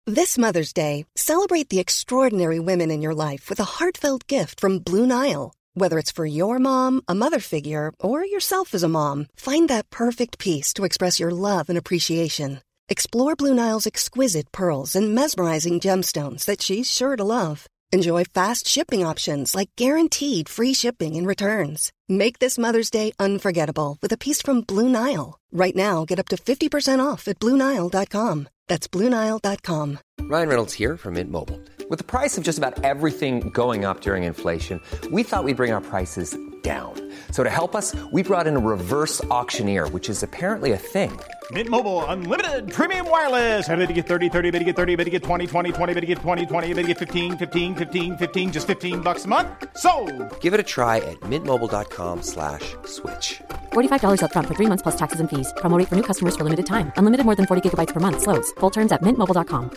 This Mother's Day, celebrate the extraordinary women in your life with a heartfelt gift from Blue Nile. Whether it's for your mom, a mother figure, or yourself as a mom, find that perfect piece to express your love and appreciation. Explore Blue Nile's exquisite pearls and mesmerizing gemstones that she's sure to love. Enjoy fast shipping options like guaranteed free shipping and returns. Make this Mother's Day unforgettable with a piece from Blue Nile. Right now, get up to 50% off at BlueNile.com. That's BlueNile.com. Ryan Reynolds here from Mint Mobile. With the price of just about everything going up during inflation, we thought we'd bring our prices down. So to help us, we brought in a reverse auctioneer, which is apparently a thing. Mint Mobile Unlimited Premium Wireless. How to get 30, 30, bit to get 30, bit to get 20, 20, 20, bit to get 20, 20, bit to get 15, 15, 15, 15, just $15 a month? Sold! Give it a try at mintmobile.com/switch. $45 up front for 3 months plus taxes and fees. Promo rate for new customers for limited time. Unlimited more than 40 gigabytes per month. Slows full terms at mintmobile.com.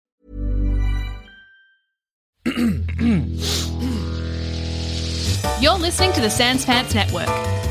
You're listening to the Sans Pants Network.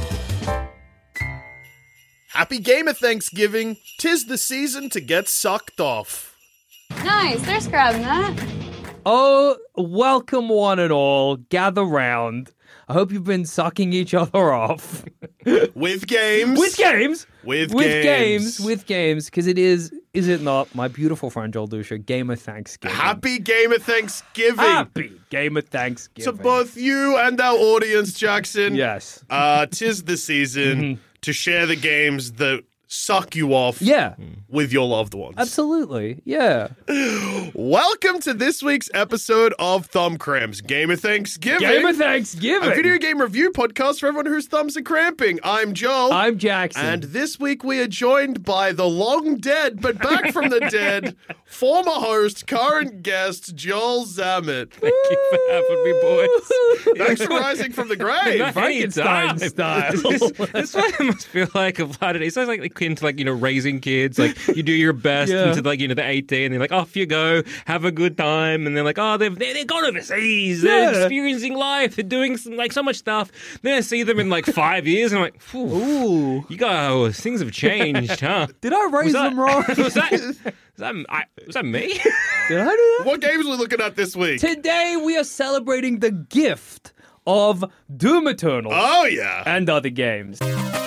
Happy Gamer Thanksgiving! 'Tis the season to get sucked off. Nice, they're grabbing that. Oh, welcome one and all. Gather round. I hope you've been sucking each other off. With games. With games. With games. With games. Because it is it not, my beautiful friend Joel Dusha, Gamer Thanksgiving. Happy Gamer Thanksgiving. Happy Gamer Thanksgiving. To both you and our audience, Jackson. Yes. 'Tis the season to share the games that suck you off with your loved ones. Absolutely. Yeah. Welcome to this week's episode of Thumb Cramps, Gamer Thanksgiving. Gamer Thanksgiving. A video game review podcast for everyone whose thumbs are cramping. I'm Joel. I'm Jackson. And this week we are joined by the long dead, but back from the dead, former host, current guest, Joel Zammit. Thank you for having me, boys. Thanks for rising from the grave. Frankenstein style. This what it must feel like a lot of days. It's like akin to raising kids. Like you do your best until the 18, and they're like, off you go, have a good time, and they're like, oh, they've gone overseas, they're experiencing life, they're doing so much stuff. Then I see them in 5 years, and I'm like, ooh, you guys, things have changed, huh? Did I raise them wrong? Was that me? Did I do that? What games are we looking at this week? Today we are celebrating the gift of Doom Eternal. Oh, yeah. And other games.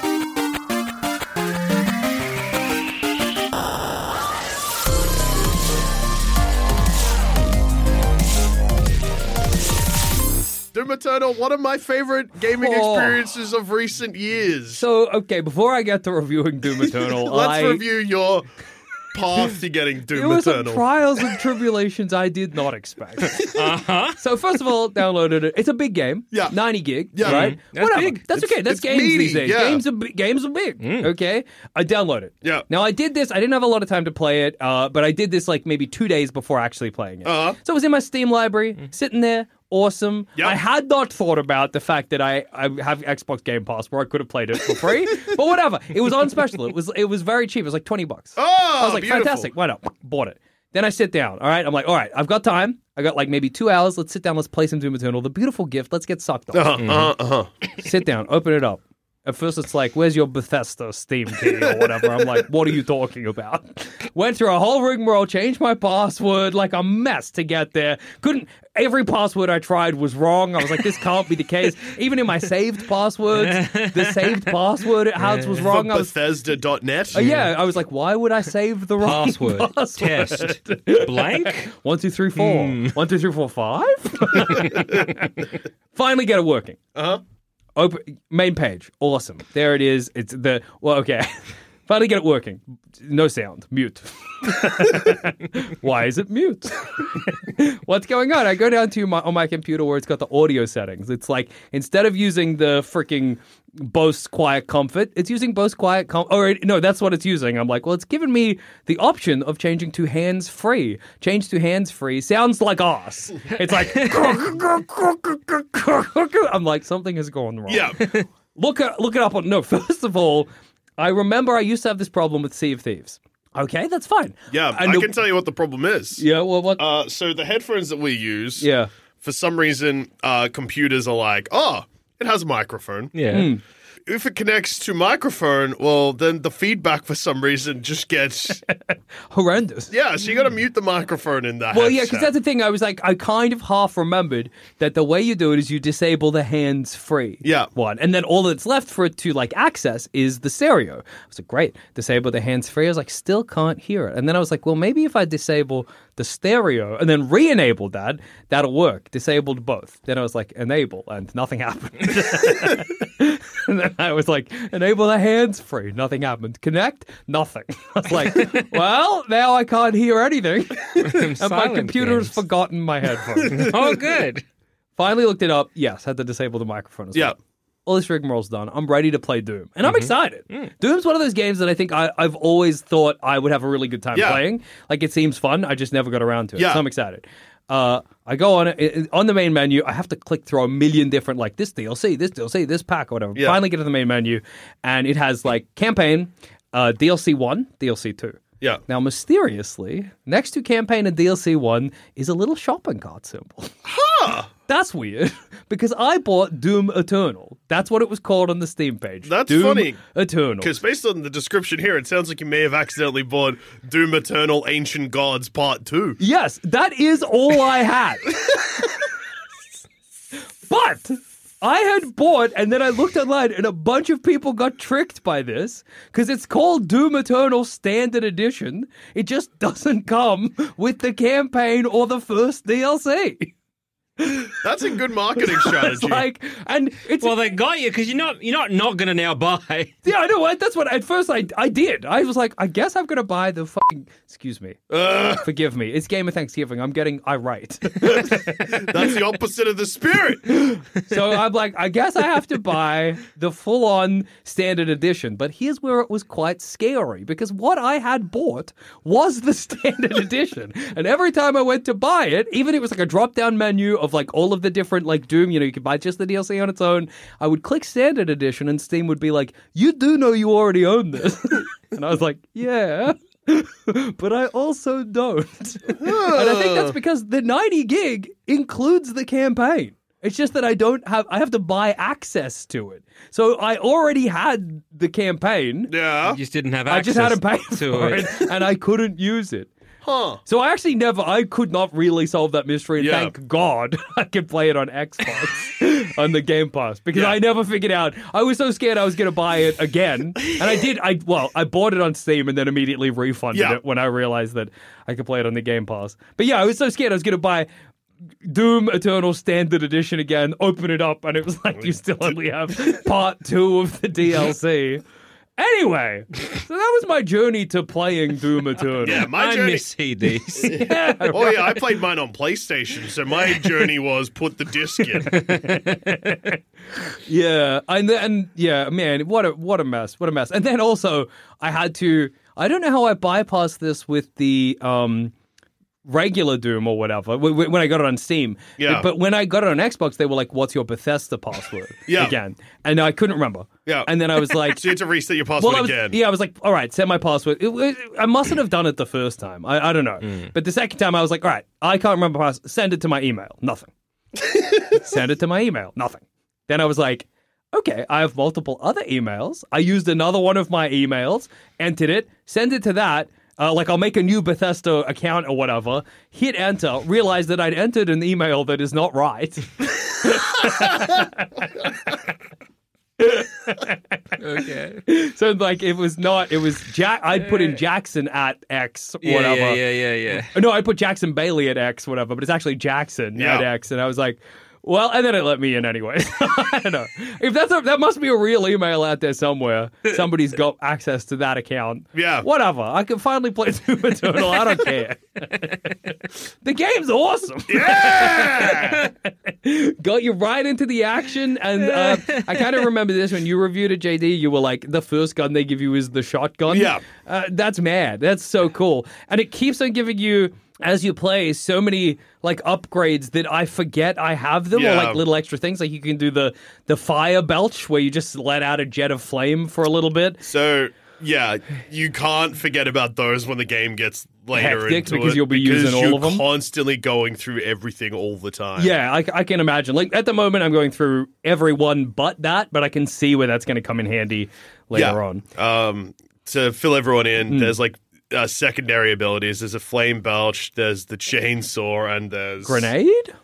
Doom Eternal, one of my favorite gaming experiences of recent years. So, okay, before I get to reviewing Doom Eternal, let's review your path to getting Doom Eternal. It was some trials and tribulations I did not expect. So, first of all, downloaded it. It's a big game. Yeah. 90 gig, yeah. right? That's whatever. big. That's okay. That's games meaty, these days. yeah. Games are big, okay? I downloaded it. Yeah. Now, I did this. I didn't have a lot of time to play it, but I did this maybe 2 days before actually playing it. So it was in my Steam library, sitting there. Awesome. Yep. I had not thought about the fact that I have Xbox Game Pass where I could have played it for free, but whatever. It was on special. It was very cheap. It was like $20. Oh, I was like, beautiful. fantastic. Why not? Bought it. Then I sit down. All right. I'm like, all right, I've got time. I got maybe 2 hours. Let's sit down. Let's play some Doom Eternal. The beautiful gift. Let's get sucked off. Sit down. Open it up. At first, it's like, where's your Bethesda Steam key or whatever? I'm like, what are you talking about? Went through a whole rigmarole, changed my password, like a mess to get there. Every password I tried was wrong. I was like, this can't be the case. Even in my saved passwords, the saved password was wrong. Bethesda.net? Yeah, I was like, why would I save the wrong password? Test. Blank? 1, 2, 3, 4. 1, 2, 3, 4, 5? Finally get it working. Open main page. Awesome. There it is. It's okay. Finally get it working. No sound. Mute. Why is it mute? What's going on? I go down to on my computer where it's got the audio settings. It's like instead of using the freaking Bose Quiet Comfort, it's using Bose Quiet Comfort. No, that's what it's using. I'm like, well, it's given me the option of changing to hands-free. Change to hands-free sounds like ass. It's like I'm like, something has gone wrong. Yeah. Look it up on. No, first of all, I remember I used to have this problem with Sea of Thieves. Okay, that's fine. Yeah, I can tell you what the problem is. Yeah, well, what? So the headphones that we use, yeah, for some reason, computers are like, oh, it has a microphone. Yeah. if it connects to microphone, well, then the feedback for some reason just gets horrendous. Yeah, so you got to mute the microphone in that. Well, yeah, because that's the thing. I was like, I kind of half remembered that the way you do it is you disable the hands-free one, and then all that's left for it to like access is the stereo. I was like, great, disable the hands-free. I was like, still can't hear it. And then I was like, well, maybe if I disable the stereo and then re-enable that, that'll work. Disabled both. Then I was like, enable, and nothing happened. And then I was like, enable the hands-free. Nothing happened. Connect? Nothing. I was like, well, now I can't hear anything. And my computer has forgotten my headphones. Oh, good. Finally looked it up. Yes, had to disable the microphone as well. All this rigmarole's done. I'm ready to play Doom. And I'm excited. Doom's one of those games that I think I've always thought I would have a really good time playing. Like, it seems fun. I just never got around to it. So I'm excited. I go on the main menu. I have to click through a million different, like, this DLC, this pack, or whatever. Finally get to the main menu, and it has, like, campaign, DLC 1, DLC 2. Yeah. Now, mysteriously, next to campaign and DLC 1 is a little shopping cart symbol. Huh! That's weird, because I bought Doom Eternal. That's what it was called on the Steam page. That's Doom funny. Eternal. Because based on the description here, it sounds like you may have accidentally bought Doom Eternal Ancient Gods Part 2. Yes, that is all I had. But I had bought, and then I looked online, and a bunch of people got tricked by this, because it's called Doom Eternal Standard Edition. It just doesn't come with the campaign or the first DLC. That's a good marketing strategy. Well, they got you because you're not going to now buy. Yeah, I know what. That's what at first I did. I was like, I guess I'm going to buy the fucking. Excuse me, forgive me. It's Game of Thanksgiving. I'm getting irate. That's the opposite of the spirit. So I'm like, I guess I have to buy the full-on standard edition. But here's where it was quite scary, because what I had bought was the standard edition, and every time I went to buy it, even it was like a drop-down menu of like all of the different like Doom, you could buy just the DLC on its own. I would click standard edition and Steam would be like, you do know you already own this. And I was like, yeah, but I also don't. And I think that's because the 90 gig includes the campaign. It's just that I have to buy access to it. So I already had the campaign. Yeah. You just didn't have access I just hadn't paid to for it. and I couldn't use it. Huh. So I could not really solve that mystery, and thank God I could play it on Xbox on the Game Pass, because I never figured out. I was so scared I was going to buy it again, and I did. I bought it on Steam and then immediately refunded it when I realized that I could play it on the Game Pass. But yeah, I was so scared I was going to buy Doom Eternal Standard Edition again, open it up, and it was like, you still only have part 2 of the DLC. Anyway, so that was my journey to playing Doom Eternal. Yeah, my journey. I miss CDs. Yeah, Oh yeah, I played mine on PlayStation, so my journey was put the disc in. Yeah, and yeah, man, what a mess, what a mess. And then also, I don't know how I bypassed this with the regular Doom or whatever when I got it on Steam. Yeah. But when I got it on Xbox, they were like, "What's your Bethesda password?" Again, and I couldn't remember. Yeah. And then I was like, So you had to reset your password again. Yeah, I was like, all right, set my password. I mustn't have done it the first time. I don't know. But the second time I was like, all right, I can't remember my password. Send it to my email. Nothing. Send it to my email. Nothing. Then I was like, okay, I have multiple other emails. I used another one of my emails, entered it, send it to that. I'll make a new Bethesda account or whatever, hit enter, realize that I'd entered an email that is not right. Okay. So it was I'd put in Jackson at X, whatever. Yeah. No, I put Jackson Bailey at X, whatever, but it's actually Jackson at X, and I was like, well, and then it let me in anyway. I don't know. If that must be a real email out there somewhere. Somebody's got access to that account. Yeah. Whatever. I can finally play Doom Eternal. I don't care. The game's awesome. Yeah! Got you right into the action. And I kind of remember this when you reviewed it, JD. You were like, the first gun they give you is the shotgun. Yeah. That's mad. That's so cool. And it keeps on giving you, as you play, so many upgrades that I forget I have them, or little extra things. Like you can do the fire belch where you just let out a jet of flame for a little bit. So, yeah, you can't forget about those when the game gets later hectic into because it you'll be because using all of them. You're constantly going through everything all the time. Yeah, I can imagine. Like at the moment, I'm going through every one but that, but I can see where that's going to come in handy later on. To fill everyone in, there's like secondary abilities. There's a flame belch, there's the chainsaw, and there's Grenade?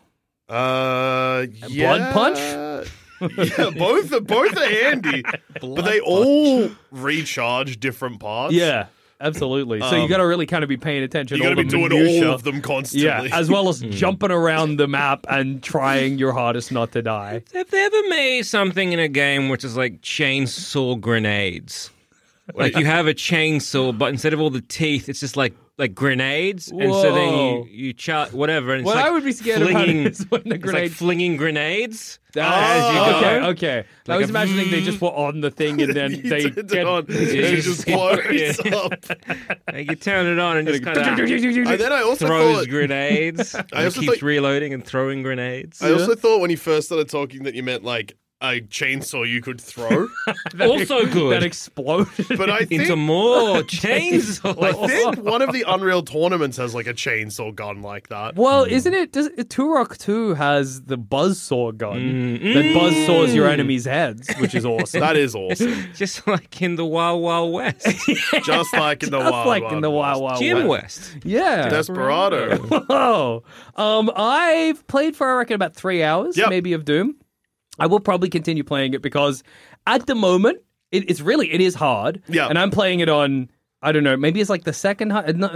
Blood punch? Yeah, both are handy, but they all recharge different parts. Yeah, absolutely. So you got to really kind of be paying attention. You got to be doing all of them constantly. Yeah, as well as jumping around the map and trying your hardest not to die. Have they ever made something in a game which is like chainsaw grenades? Like you have a chainsaw, but instead of all the teeth, it's just like grenades, and so then you whatever. And it's what like I would be scared about is when the grenade it's like flinging grenades. as you go. Okay. I Like was imagining they just were on the thing and then they turn it get on. It just blows up. Like you turn it on and just kind of And then I also throws thought grenades. I also keeps thought- reloading and throwing grenades. I also thought when you first started talking that you meant like a chainsaw you could throw. Also good. that exploded. But I think Into more chainsaws. I think one of the Unreal tournaments has like a chainsaw gun like that. Well, isn't it? Turok 2 has the buzzsaw gun that buzzsaws your enemies' heads, which is awesome. That is awesome. Just like in the Wild Wild West. Just like in the Just Wild like Wild in the Wild Wild Jim West. West. Yeah. Desperado. Oh, I've played for I reckon about 3 hours, maybe of Doom. I will probably continue playing it because at the moment it is hard. Yeah, and I'm playing it on I don't know, maybe it's like the second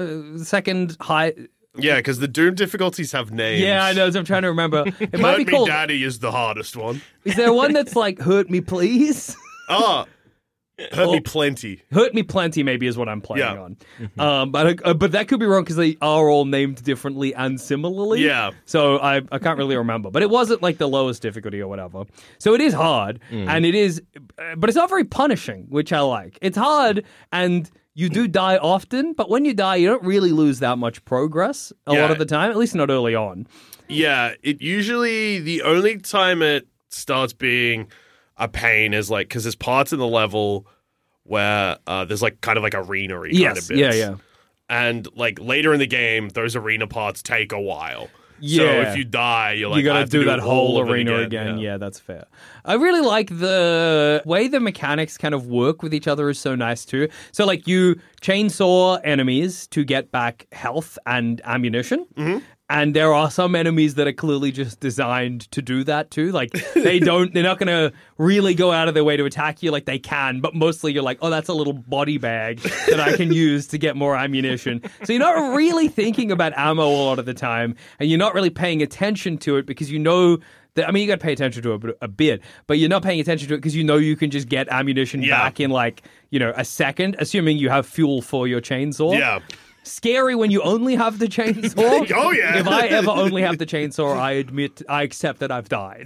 high. Yeah, because the Doom difficulties have names. Yeah, I know. So I'm trying to remember. It might be Hurt Me called. Daddy is the hardest one. Is there one that's like Hurt Me Please? Hurt Me Plenty. Hurt Me Plenty maybe is what I'm playing on. But that could be wrong because they are all named differently and similarly. Yeah. So I can't really remember. But it wasn't like the lowest difficulty or whatever. So it is hard and it is, but it's not very punishing, which I like. It's hard and you do die often, but when you die, you don't really lose that much progress a lot of the time, at least not early on. Yeah, it usually, the only time it starts being a pain is like, because there's parts in the level where there's like kind of like arena-y kind of bits. Yeah. And like later in the game, those arena parts take a while. Yeah. So if you die, you're like, you got I to have to do that all whole of it arena again. Yeah. Yeah, that's fair. I really like the way the mechanics kind of work with each other is so nice too. So like you chainsaw enemies to get back health and ammunition. Mm-hmm. And there are some enemies that are clearly just designed to do that too. Like they're not going to really go out of their way to attack you like they can, but mostly you're like, oh, that's a little body bag that I can use to get more ammunition. So you're not really thinking about ammo a lot of the time, and you're not really paying attention to it because you know that, I mean, you got to pay attention to it a bit, but you're not paying attention to it because you know you can just get ammunition back in like, a second, assuming you have fuel for your chainsaw. Yeah. Scary when you only have the chainsaw. Oh, yeah. If I ever only have the chainsaw, I accept that I've died.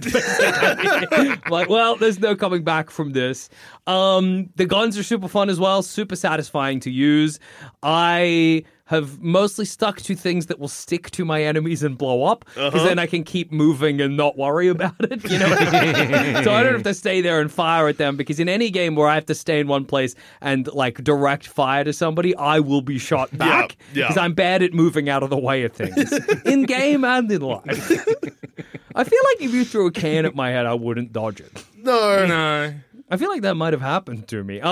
Like, well, there's no coming back from this. The guns are super fun as well, super satisfying to use. I have mostly stuck to things that will stick to my enemies and blow up, because then I can keep moving and not worry about it, you know? So I don't have to stay there and fire at them, because in any game where I have to stay in one place and, like, direct fire to somebody, I will be shot back, because I'm bad at moving out of the way of things, in game and in life. I feel like if you threw a can at my head, I wouldn't dodge it. No. I feel like that might have happened to me.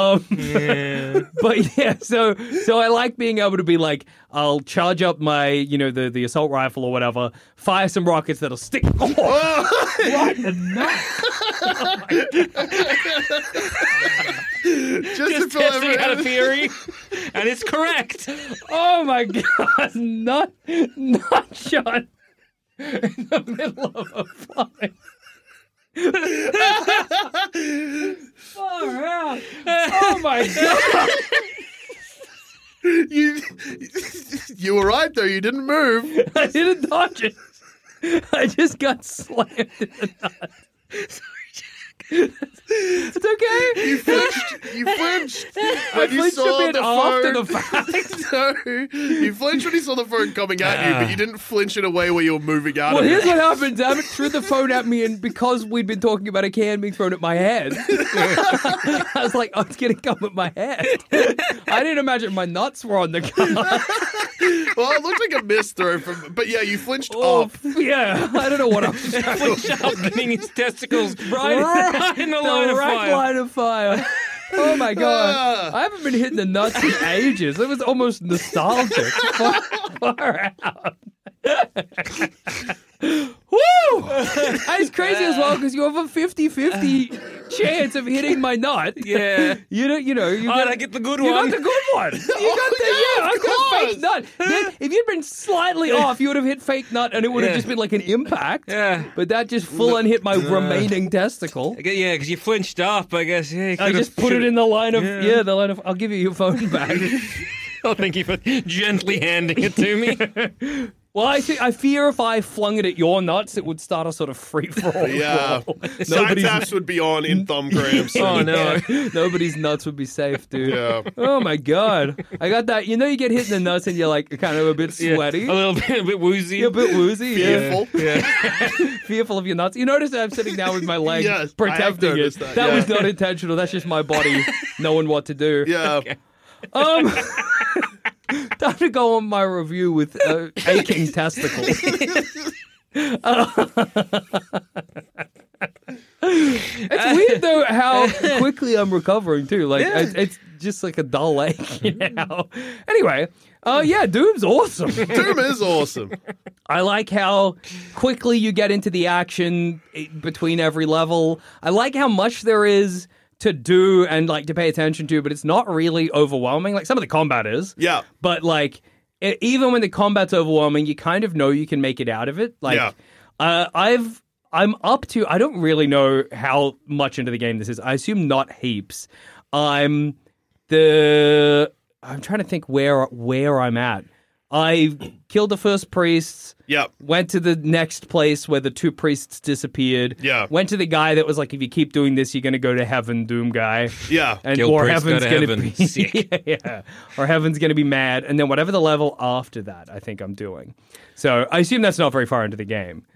But yeah, so I like being able to be like, I'll charge up my, the assault rifle or whatever, fire some rockets that'll stick. Right in the nuts. Just testing out a theory, and it's correct. Oh my god, not shot in the middle of a fight. Far out. Oh my god. You were right though, you didn't move. I didn't dodge it. I just got slammed in the nuts. Sorry, Jack. It's okay. You flinched. I flinched a bit after the fact. No, you flinched when you saw the phone coming at you, but you didn't flinch in a way where you were moving out Well, of it. here's what happened. Dammit threw the phone at me, and because we'd been talking about a can being thrown at my head, I was like, oh, it's going to come at my head. I didn't imagine my nuts were on the car. Well, it looked like a missed throw but yeah, you flinched up. Yeah, I don't know what I'm Flinched up, getting his testicles right in the line of fire. line of fire. Oh my god! I haven't been hitting the nuts in ages. It was almost nostalgic. Far out. Woo! And it's crazy as well because you have a 50-50 chance of hitting my nut. Yeah. You know. I get the good You one. got the good one. I got a fake nut. Then, if you'd been slightly off, you would have hit fake nut, and it would have just been like an impact. Yeah. But that just full on hit my remaining testicle. Yeah, because you flinched up, I guess. Yeah, I just put it in the line of the line of. I'll give you your phone back. Oh, thank you for gently handing it to me. Well, I fear if I flung it at your nuts, it would start a sort of free for all. Yeah, side taps would be on in thumb cramps. Oh no, nobody's nuts would be safe, dude. Yeah. Oh my god, I got that. You know, you get hit in the nuts and you're like kind of a bit sweaty, a bit woozy, a bit woozy, fearful, fearful of your nuts. You notice that I'm sitting down with my leg protecting it. That was not intentional. That's just my body knowing what to do. Yeah. Okay. Time to go on my review with aching testicles. It's weird though how quickly I'm recovering too. Like it's just like a dull ache, you know. Anyway, Doom's awesome. Doom is awesome. I like how quickly you get into the action between every level. I like how much there is to do and like to pay attention to, but it's not really overwhelming. Like some of the combat is. Yeah. But like even when the combat's overwhelming, you kind of know you can make it out of it. Like I'm up to, I don't really know how much into the game this is. I assume not heaps. I'm trying to think where I'm at. I killed the first priests. Yep. Went to the next place where the two priests disappeared. Yeah. Went to the guy that was like, if you keep doing this, you're going to go to heaven, Doom guy. Yeah. And Kill or priest, heaven's go to going to heaven. be Sick. yeah. Or heaven's going to be mad. And then whatever the level after that, I think I'm doing. So I assume that's not very far into the game.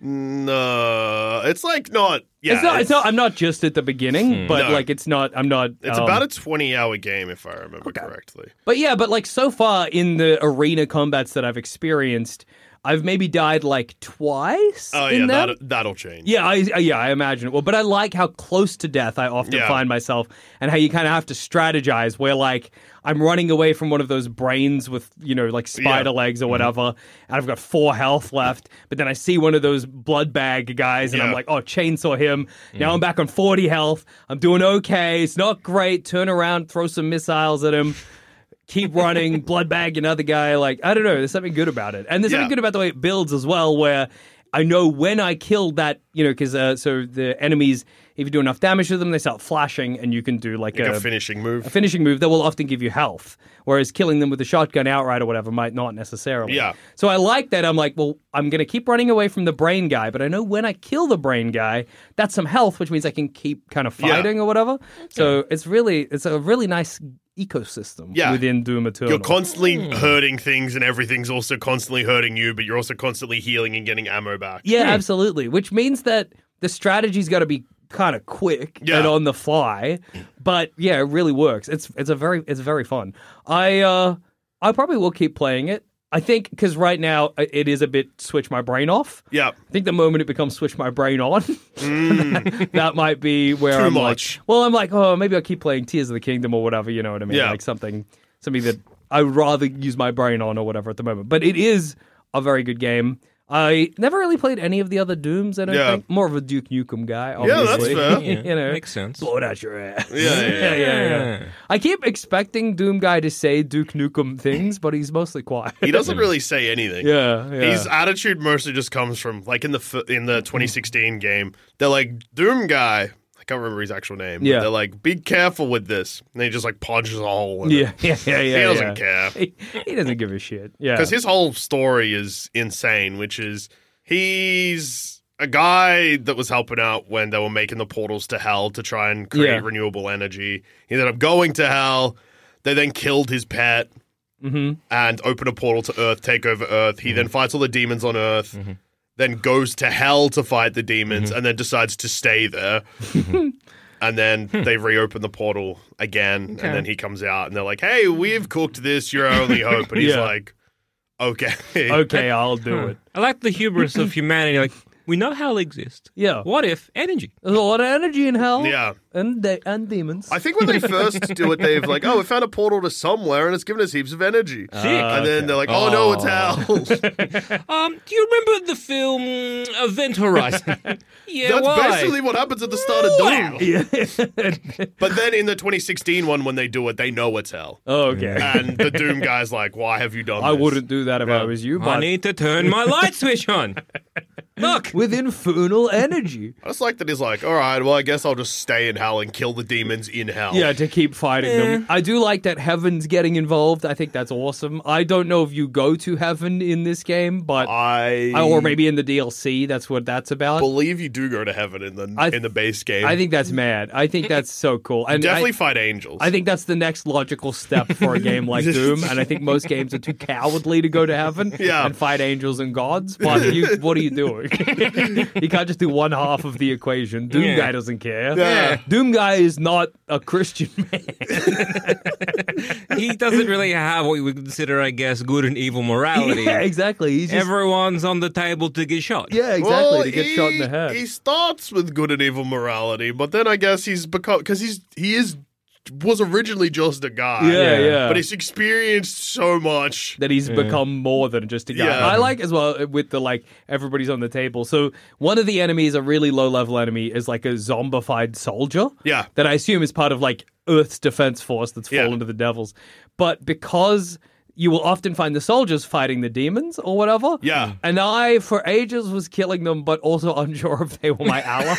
No, it's like not. Yeah, it's not. I'm not just at the beginning, but No. like it's not. I'm not. It's about a 20-hour game, if I remember correctly. But yeah, but like so far in the arena combats that I've experienced, I've maybe died like twice. Oh in yeah, them. that'll change. Yeah, I imagine it will. But I like how close to death I often find myself, and how you kind of have to strategize. Where like I'm running away from one of those brains with like spider legs or whatever, and I've got 4 health left. But then I see one of those blood bag guys, and I'm like, oh, chainsaw him. Now I'm back on 40 health. I'm doing okay. It's not great. Turn around, throw some missiles at him. Keep running, blood bag another guy. Like, I don't know. There's something good about it. And there's something good about the way it builds as well, where I know when I killed that, because so the enemies, if you do enough damage to them, they start flashing, and you can do like a finishing move. A finishing move that will often give you health, whereas killing them with a shotgun outright or whatever might not necessarily. Yeah. So I like that. I'm like, well, I'm going to keep running away from the brain guy, but I know when I kill the brain guy, that's some health, which means I can keep kind of fighting or whatever. Okay. So it's a really nice ecosystem within Doom Eternal. You're constantly hurting things, and everything's also constantly hurting you, but you're also constantly healing and getting ammo back. Yeah, absolutely. Which means that the strategy's got to be kind of quick and on the fly. But yeah, it really works. It's very fun. I probably will keep playing it. I think because right now it is a bit switch my brain off. Yeah. I think the moment it becomes switch my brain on, that might be where Too I'm much. like, well, I'm like, oh, maybe I'll keep playing Tears of the Kingdom or whatever, you know what I mean? Yeah. Like something that I would rather use my brain on or whatever at the moment. But it is a very good game. I never really played any of the other Dooms, I don't think. More of a Duke Nukem guy, obviously. Yeah, that's fair. Makes sense. Blow it out your ass. Yeah. I keep expecting Doom guy to say Duke Nukem things, but he's mostly quiet. He doesn't really say anything. Yeah. His attitude mostly just comes from, like in the 2016 game, they're like, Doom guy. I can't remember his actual name. Yeah. But they're like, be careful with this. And he just like punches a hole in Yeah. it. He doesn't care. He doesn't give a shit. Yeah. Because his whole story is insane, which is he's a guy that was helping out when they were making the portals to hell to try and create renewable energy. He ended up going to hell. They then killed his pet and opened a portal to Earth, take over Earth. He then fights all the demons on Earth, then goes to hell to fight the demons, and then decides to stay there. And then they reopen the portal again, and then he comes out, and they're like, hey, we've cooked this, you're our only hope. And he's like, Okay, I'll do it. I like the hubris of humanity. Like, we know hell exists. Yeah. What if energy? There's a lot of energy in hell. Yeah. And demons. I think when they first do it, they've like, we found a portal to somewhere and it's given us heaps of energy. And then they're like, no, it's hell. Do you remember the film Event Horizon? Yeah, That's why? basically what happens at the start of Doom. But then in the 2016 one, when they do it, they know it's hell. Oh, okay. And the Doom guy's like, why have you done this? I wouldn't do that if I was you, but I need to turn my light switch on. Look. with infernal energy. I just like that he's like, all right, well, I guess I'll just stay in hell and kill the demons in hell. Yeah, to keep fighting them. I do like that heaven's getting involved. I think that's awesome. I don't know if you go to heaven in this game, but or maybe in the DLC. That's what that's about. Believe you do go to heaven in the base game. I think that's mad. I think that's so cool. And definitely fight angels. I think that's the next logical step for a game like Doom. And I think most games are too cowardly to go to heaven and fight angels and gods. But what are you doing? You can't just do one half of the equation. Doom guy doesn't care. Yeah. Doom guy is not a Christian man. He doesn't really have what we would consider, I guess, good and evil morality. Yeah, exactly. He's just, everyone's on the table to get shot. yeah, exactly. Well, to get shot in the head. He starts with good and evil morality, but then I guess he's because was originally just a guy. Yeah. But he's experienced so much. That he's become more than just a guy. Yeah. I like as well with the everybody's on the table. So one of the enemies, a really low level enemy, is like a zombified soldier. Yeah. That I assume is part of Earth's defense force that's fallen to the devils. But because you will often find the soldiers fighting the demons or whatever. Yeah. And I, for ages, was killing them, but also unsure if they were my ally.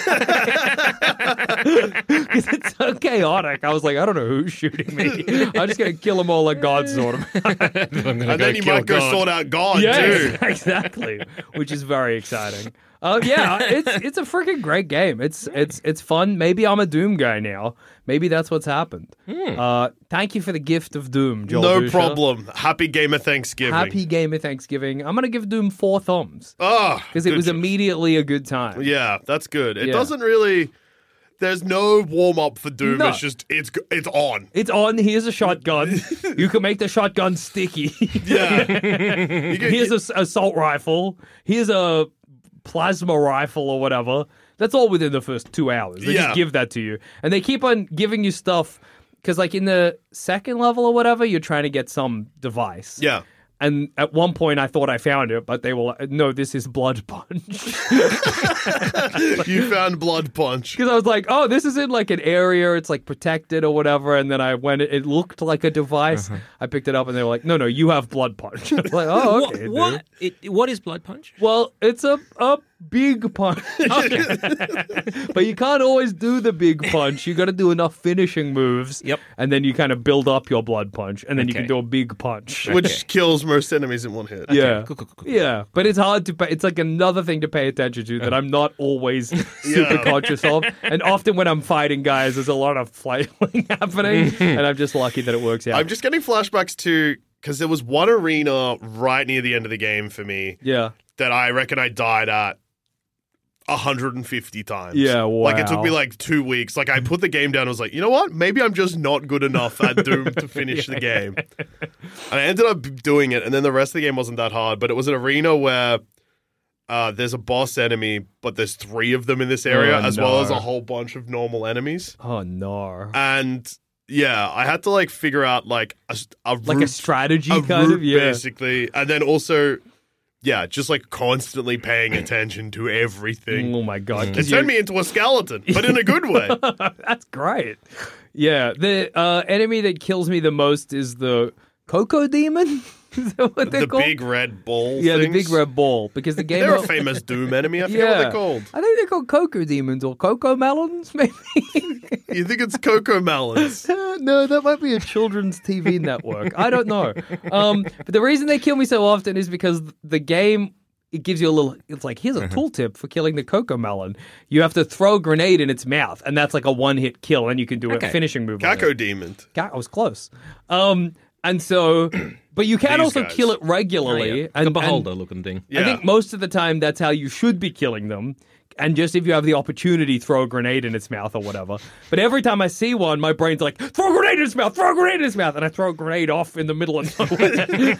Because it's so chaotic. I was like, I don't know who's shooting me. I'm just going to kill them all like God sort of. And then you might go sort out God, too. Exactly. Which is very exciting. It's a freaking great game. It's fun. Maybe I'm a Doom guy now. Maybe that's what's happened. Thank you for the gift of Doom, Joel No Dusha. problem. Happy Game of Thanksgiving. Happy Game of Thanksgiving. I'm going to give Doom 4 thumbs. Oh, because it was immediately a good time. Yeah, that's good. It doesn't really... There's no warm-up for Doom. No. It's just, it's on. It's on. Here's a shotgun. You can make the shotgun sticky. Yeah. Here's an assault rifle. Here's a plasma rifle or whatever. That's all within the first 2 hours. They just give that to you. And they keep on giving you stuff, because in the second level or whatever, you're trying to get some device. Yeah. And at one point, I thought I found it, but they were like, no, this is Blood Punch. You found Blood Punch. Because I was like, oh, this is in an area, it's protected or whatever. And then I went, it looked like a device. I picked it up and they were like, no, you have Blood Punch. I was like, oh, okay. What is Blood Punch? Well, it's a big punch. But you can't always do the big punch. You got to do enough finishing moves. Yep. And then you kind of build up your Blood Punch. And then you can do a big punch. Which kills most enemies in one hit. Yeah. Cool. Yeah. But it's hard to pay. It's another thing to pay attention to that I'm not always super conscious of. And often when I'm fighting guys, there's a lot of flailing happening. And I'm just lucky that it works out. I'm just getting flashbacks to, because there was one arena right near the end of the game for me. Yeah. That I reckon I died at 150 times. Yeah, wow. It took me 2 weeks. I put the game down and was like, you know what? Maybe I'm just not good enough at Doom to finish the game. And I ended up doing it, and then the rest of the game wasn't that hard, but it was an arena where there's a boss enemy, but there's 3 of them in this area, as well as a whole bunch of normal enemies. Oh, no. And... yeah, I had to figure out a route, a strategy a kind route, of, yeah. basically, and then also, just constantly paying attention to everything. Oh my god! It turned me into a skeleton, but in a good way. That's great. Yeah, the enemy that kills me the most is the Coco Demon. Is that what they're called? Big red ball. Yeah, things. the big red ball. Because the game they're a famous Doom enemy. I forget what they're called. I think they're called Coco Demons or Coco Melons, maybe. You think it's Coco Melons? No, that might be a children's TV network. I don't know. But the reason they kill me so often is because the game, it gives you a little, it's here's a tooltip for killing the Coco Melon. You have to throw a grenade in its mouth, and that's a one-hit kill, and you can do a finishing move. Caco Demon. I was close. And so, but you can also kill it regularly. A beholder looking thing. I think most of the time that's how you should be killing them. and just if you have the opportunity, throw a grenade in its mouth or whatever. But every time I see one, my brain's like, throw a grenade in its mouth, throw a grenade in its mouth. And I throw a grenade off in the middle of nowhere.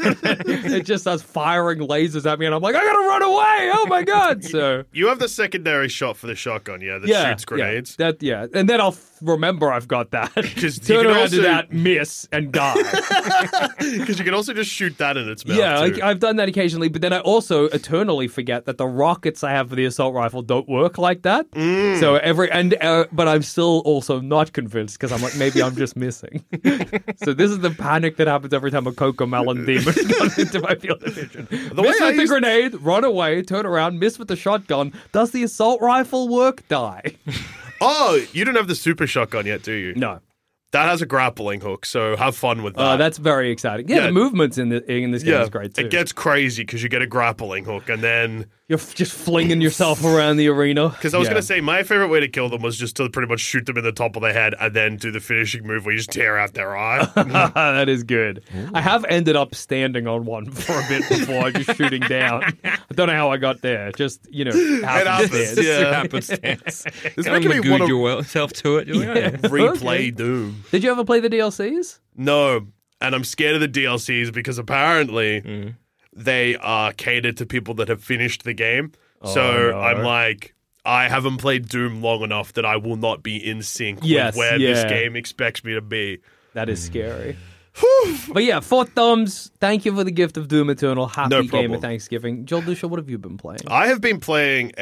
It just starts firing lasers at me, and I'm like, I gotta run away. Oh my God. So you have the secondary shot for the shotgun, that shoots grenades. Yeah. And then I'll remember I've got that. Because turn around to that, miss, and die. Because you can also just shoot that in its mouth. Yeah, too. I've done that occasionally, but then I also eternally forget that the rockets I have for the assault rifle don't work like that. So but I'm still also not convinced because I'm like, maybe I'm just missing. So this is the panic that happens every time a Cocomelon demon comes into my field of vision. Miss with the grenade, run away, turn around, miss with the shotgun. Does the assault rifle work? Die. Oh, you don't have the super shotgun yet, do you? No. That has a grappling hook, so have fun with that. That's very exciting. Yeah, the movements in this game is great too. It gets crazy because you get a grappling hook, and then you're just flinging yourself around the arena. Because I was going to say, my favorite way to kill them was just to pretty much shoot them in the top of the head and then do the finishing move where you just tear out their eye. That is good. I have ended up standing on one for a bit before, just shooting down. I don't know how I got there. Just, happenstance. Happenstance. It's making me want yourself to it. Replay Doom. Did you ever play the DLCs? No, and I'm scared of the DLCs because apparently they are catered to people that have finished the game. I'm like, I haven't played Doom long enough that I will not be in sync with where this game expects me to be. That is scary. But yeah, 4 thumbs. Thank you for the gift of Doom Eternal. Happy game of Thanksgiving. Joel Dusha, what have you been playing? I have been playing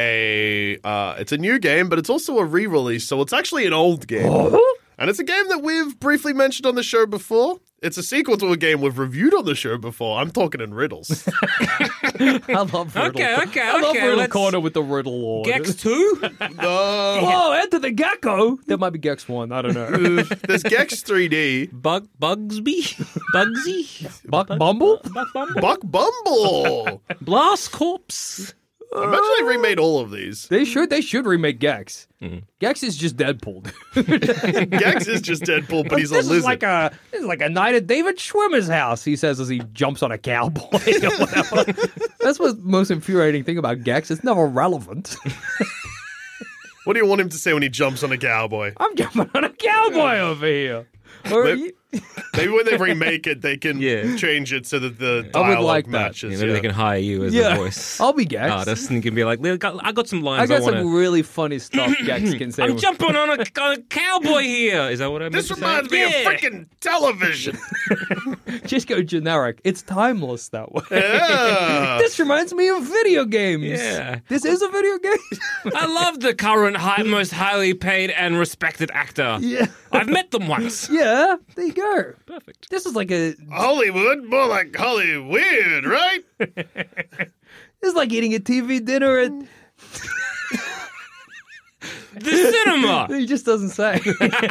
it's a new game, but it's also a re-release, so it's actually an old game. And it's a game that we've briefly mentioned on the show before. It's a sequel to a game we've reviewed on the show before. I'm talking in riddles. I love Riddle. I love Riddle Corner with the Riddle Lord. Gex 2? No. Whoa, Enter the Gecko. That might be Gex 1. I don't know. There's Gex 3D. Bugsy? Buck Bumble? Buck Bumble. Blast Corpse. Imagine they remade all of these. They should remake Gex. Gex is just Deadpool. Gex is just Deadpool, but he's a lizard. This is like a night at David Schwimmer's house, he says as he jumps on a cowboy or whatever. That's what's the most infuriating thing about Gex. It's never relevant. What do you want him to say when he jumps on a cowboy? I'm jumping on a cowboy over here. Maybe when they remake it, they can change it so that the dialogue matches. Maybe they can hire you as a voice. I'll be Gex. Artist, and you can be like, I got some lines. I got some really funny stuff Gex can say. I'm jumping on a cowboy here. Is that what I meant This to reminds say? me of freaking television. Just go generic. It's timeless that way. Yeah. This reminds me of video games. Yeah. This is a video game. I love the current most highly paid and respected actor. Yeah. I've met them once. Yeah, there you go. Perfect. This is like a... Hollywood? More like Hollyweird, right? It's like eating a TV dinner at... The cinema! He just doesn't say.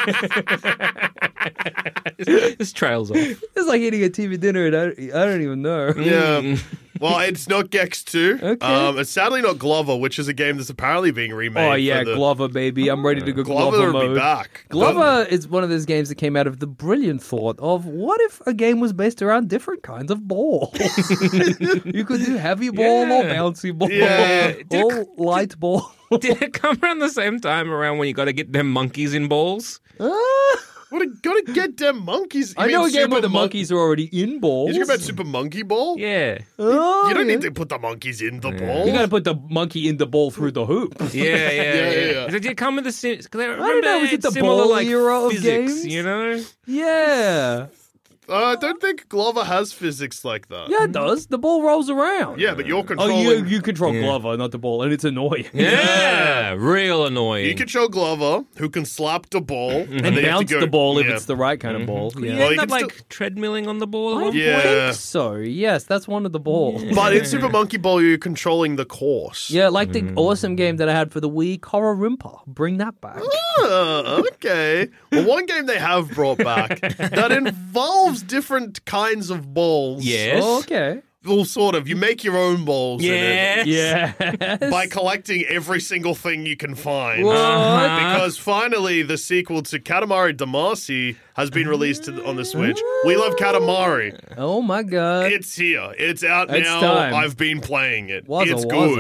This trails off. It's like eating a TV dinner at... I don't even know. Yeah. Well, it's not Gex 2. Okay. It's sadly not Glover, which is a game that's apparently being remade. Oh, yeah, Glover, baby. I'm ready to go Glover Glover mode. will be back. Glover is one of those games that came out of the brilliant thought of what if a game was based around different kinds of balls? You could do heavy ball or bouncy ball or light ball. Did it come around the same time around when you got to get them monkeys in balls? What gotta get them monkeys? I know a game where the monkeys are already in balls. You talking about Super Monkey Ball? Yeah. You don't need to put the monkeys in the ball. You gotta put the monkey in the ball through the hoop. Yeah. Did it come with the... I don't know, was it the ball era of physics, games? you know? Yeah. I don't think Glover has physics like that. Yeah, it does. The ball rolls around. Yeah, but you're Oh, controlling... you control Glover, not the ball, and it's annoying. Yeah, real annoying. You control Glover, who can slap the ball. And then you have bounce to go- the ball if yeah. it's the right kind of ball. You Yeah. Well, end you up can like treadmilling on the ball. I Yeah. think so. Yes, that's one of the balls. But in Super Monkey Ball, you're controlling the course. Yeah, like the awesome game that I had for the Wii, Korarimpa. Bring that back. Okay. Well, one game they have brought back that involves different kinds of balls. Yes. Oh, okay. Well, sort of. You make your own balls in it. Yeah. By collecting every single thing you can find. What? Because finally, the sequel to Katamari Damacy has been released on the Switch. We love Katamari. Oh my god. It's here. It's out It's now. time. I've been playing it. Wazza, It's wazza. good.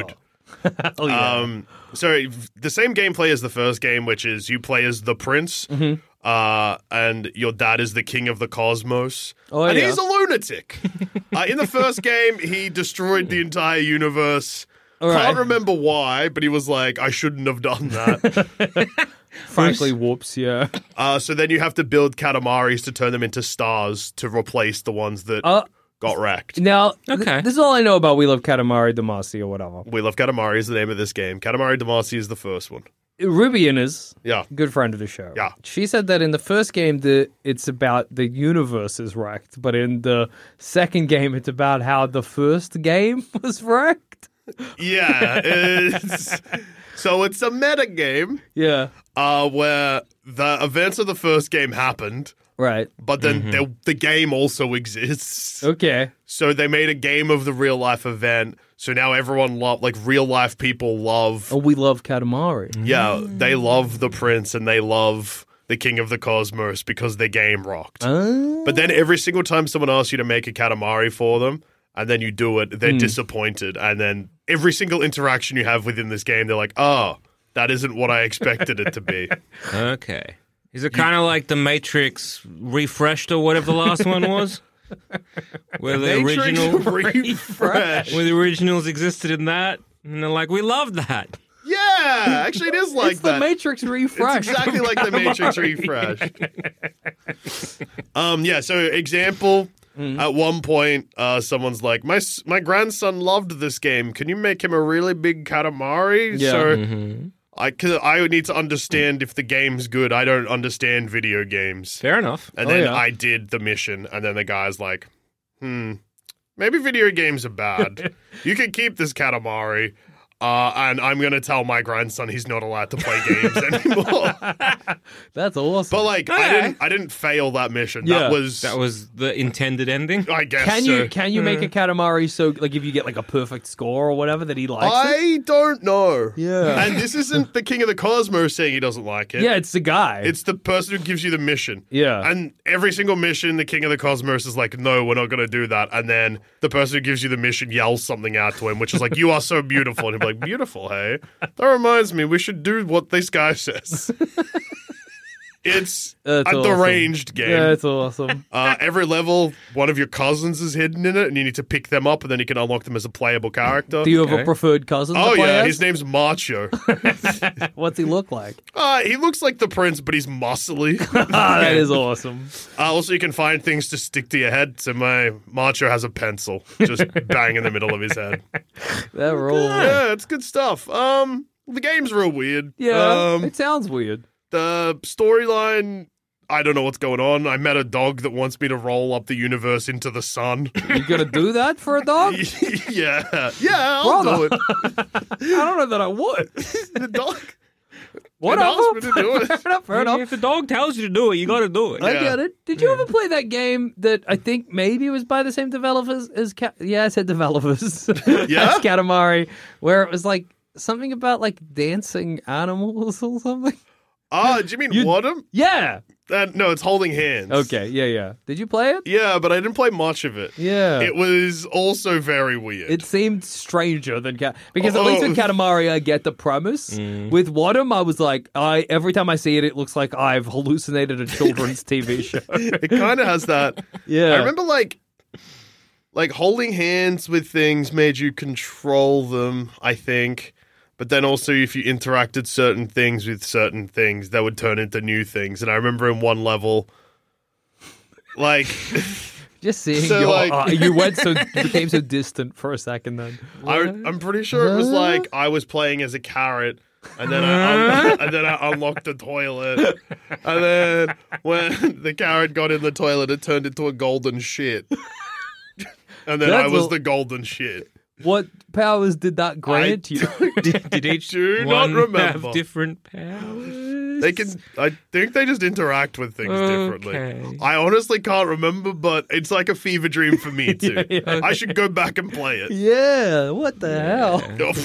Oh, yeah. So the same gameplay as the first game, which is you play as the prince, and your dad is the king of the cosmos, and he's a lunatic. In the first game, he destroyed the entire universe. Can't remember why, but he was like, I shouldn't have done that. Frankly, whoops, yeah. So then you have to build Katamaris to turn them into stars to replace the ones that got wrecked. Now, this is all I know about We Love Katamari Damacy or whatever. We Love Katamari is the name of this game. Katamari Damacy is the first one. Ruby Innes, Yeah. good friend of the show. Yeah. She said that in the first game, it's about the universe is wrecked, but in the second game, it's about how the first game was wrecked. Yeah. So it's a meta game. Yeah. Where the events of the first game happened. Right. But then the game also exists. Okay. So they made a game of the real life event. So now everyone real life people love. Oh, We Love Katamari. Yeah, they love the prince and they love the king of the cosmos because their game rocked. But then every single time someone asks you to make a Katamari for them, and then you do it, they're disappointed. And then every single interaction you have within this game, they're like, oh, that isn't what I expected it to be. Okay. Is it kind of like the Matrix refreshed or whatever the last one was? Where the original refresh. Where the originals existed in that, and they're like, we love that. Yeah, actually, it is like it's that. the Matrix refresh. It's exactly like the Matrix refresh. Yeah. So, example. At one point, someone's like, "My grandson loved this game. Can you make him a really big Katamari?" Yeah. So, I would need to understand if the game's good. I don't understand video games. Fair enough. And then I did the mission, and then the guy's like, maybe video games are bad. You can keep this Katamari. And I'm going to tell my grandson he's not allowed to play games anymore. That's awesome. But I didn't fail that mission. Yeah. That was the intended ending. I guess. Can you make a Katamari so if you get a perfect score or whatever that he likes it? I don't know. Yeah. And this isn't the King of the Cosmos saying he doesn't like it. Yeah, it's the guy. It's the person who gives you the mission. Yeah. And every single mission, the King of the Cosmos is like, no, we're not going to do that. And then the person who gives you the mission yells something out to him, which is like, you are so beautiful. And he'll be like, beautiful, hey? That reminds me, we should do what this guy says. It's a deranged game. Yeah, it's awesome. Every level, one of your cousins is hidden in it, and you need to pick them up, and then you can unlock them as a playable character. Do you have a preferred cousin? Oh, to play yeah, as? his name's Macho. What's he look like? He looks like the prince, but he's muscly. That is awesome. Also, you can find things to stick to your head, so my Macho has a pencil just bang in the middle of his head. That rules. Yeah, it's good stuff. The game's real weird. Yeah, it sounds weird. The storyline, I don't know what's going on. I met a dog that wants me to roll up the universe into the sun. You gonna do that for a dog? Yeah, I'll do it. I don't know that I would. The dog. Whatever. It asked me to do it. Fair enough. If the dog tells you to do it, you got to do it. I get it. Did you ever play that game that I think maybe was by the same developers as I said developers. Yeah? As Katamari, where it was like something about like dancing animals or something? Oh, do you mean Wadham? Yeah. No, it's Holding Hands. Okay, yeah. Did you play it? Yeah, but I didn't play much of it. Yeah. It was also very weird. It seemed stranger than because at least with Katamari I get the premise. With Wadham, I was like, every time I see it, it looks like I've hallucinated a children's TV show. It kind of has that. Yeah. I remember like holding hands with things made you control them, I think. But then also if you interacted certain things with certain things, that would turn into new things. And I remember in one level, like... Just seeing so you became so distant for a second then. I'm pretty sure it was like I was playing as a carrot. And then I unlocked the toilet. And then when the carrot got in the toilet, it turned into a golden shit. And then I was the golden shit. What powers did that grant you? Did each one have different powers? They can. I think they just interact with things differently. I honestly can't remember, but it's like a fever dream for me too. I should go back and play it. Yeah. What the hell?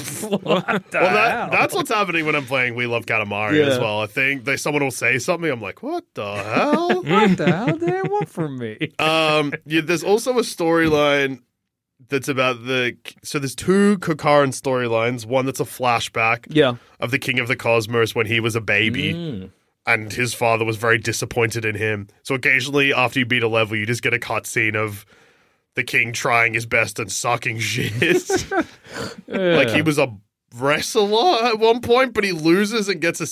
That's what's happening when I'm playing We Love Katamari as well. I think someone will say something. I'm like, what the hell? What the hell? They want from me? There's also a storyline that's about so there's two Kokarin storylines. One that's a flashback of the King of the Cosmos when he was a baby. And his father was very disappointed in him. So occasionally after you beat a level, you just get a cutscene of the king trying his best and sucking shit. Like he was a wrestler at one point, but he loses and gets a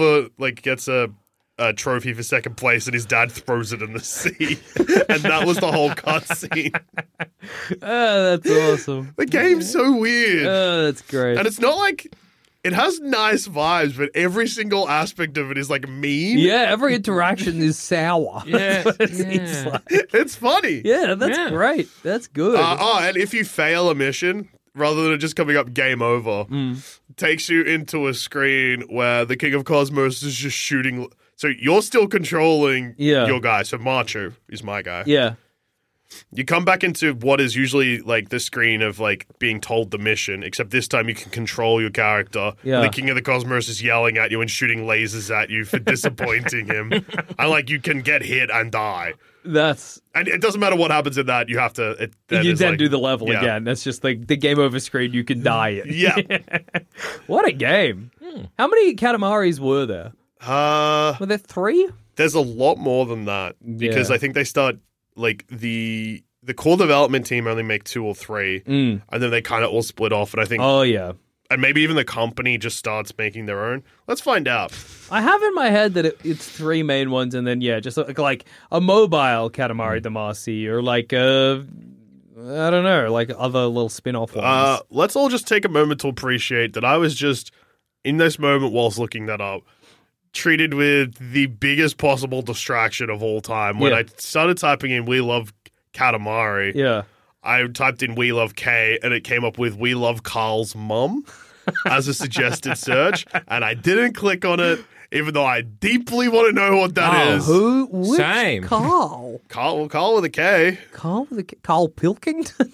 trophy for second place, and his dad throws it in the sea. And that was the whole cutscene. That's awesome. The game's so weird. That's great. And it's not like... It has nice vibes, but every single aspect of it is like mean. Yeah, every interaction is sour. Yeah. It's funny. Yeah, that's great. That's good. And if you fail a mission, rather than it just coming up game over, takes you into a screen where the King of Cosmos is just shooting. So you're still controlling your guy. So Marchu is my guy. Yeah. You come back into what is usually like the screen of like being told the mission, except this time you can control your character. Yeah. The King of the Cosmos is yelling at you and shooting lasers at you for disappointing him. And like you can get hit and die. And it doesn't matter what happens in that, you have to... You then do the level again. That's just like the game over screen you can die in. Yeah. What a game. How many Katamaris were there? Were there 3? There's a lot more than that because I think they start... Like, the core development team only make 2 or 3, and then they kind of all split off, and I think... Oh, yeah. And maybe even the company just starts making their own. Let's find out. I have in my head that it's 3 main ones, and then, just like a mobile Katamari Damacy, or like I don't know, like other little spin-off ones. Let's all just take a moment to appreciate that I was just, in this moment whilst looking that up, treated with the biggest possible distraction of all time. When I started typing in "We Love Katamari," I typed in "We Love K" and it came up with "We Love Carl's Mum" as a suggested search, and I didn't click on it, even though I deeply want to know what that is. Which Same. Carl? Carl with a K. Carl Pilkington?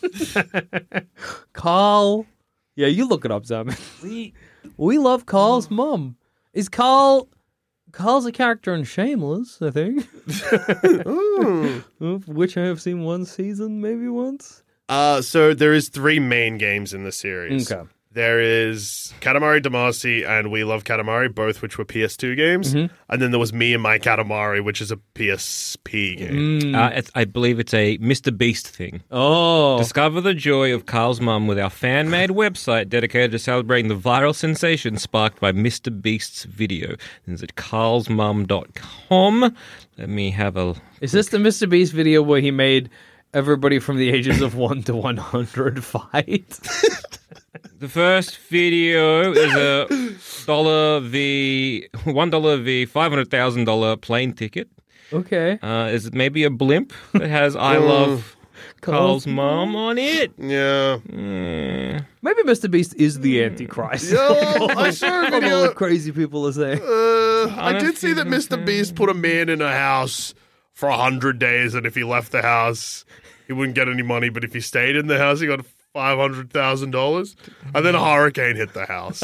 Carl. Yeah, you look it up, Simon. We love Carl's mum. Is Carl's a character in Shameless, I think. Which I have seen one season, maybe once. So there is 3 main games in the series. Okay. There is Katamari Damacy and We Love Katamari, both which were PS2 games. And then there was Me and My Katamari, which is a PSP game. I believe it's a Mr. Beast thing. Oh. Discover the joy of Carl's mum with our fan-made website dedicated to celebrating the viral sensation sparked by Mr. Beast's video. It's at carlsmum.com. Let me have a... Is this the Mr. Beast video where he made everybody from the ages of 1 to 100 fight? The first video is a $1 v $500,000 plane ticket. Okay. Is it maybe a blimp that has "I love Carl's mom" on it? Yeah. Maybe Mr. Beast is the Antichrist. I saw a video. All the crazy people are saying. I did see that Mr. Beast put a man in a house for 100 days, and if he left the house, he wouldn't get any money, but if he stayed in the house, he got $500,000, and then a hurricane hit the house.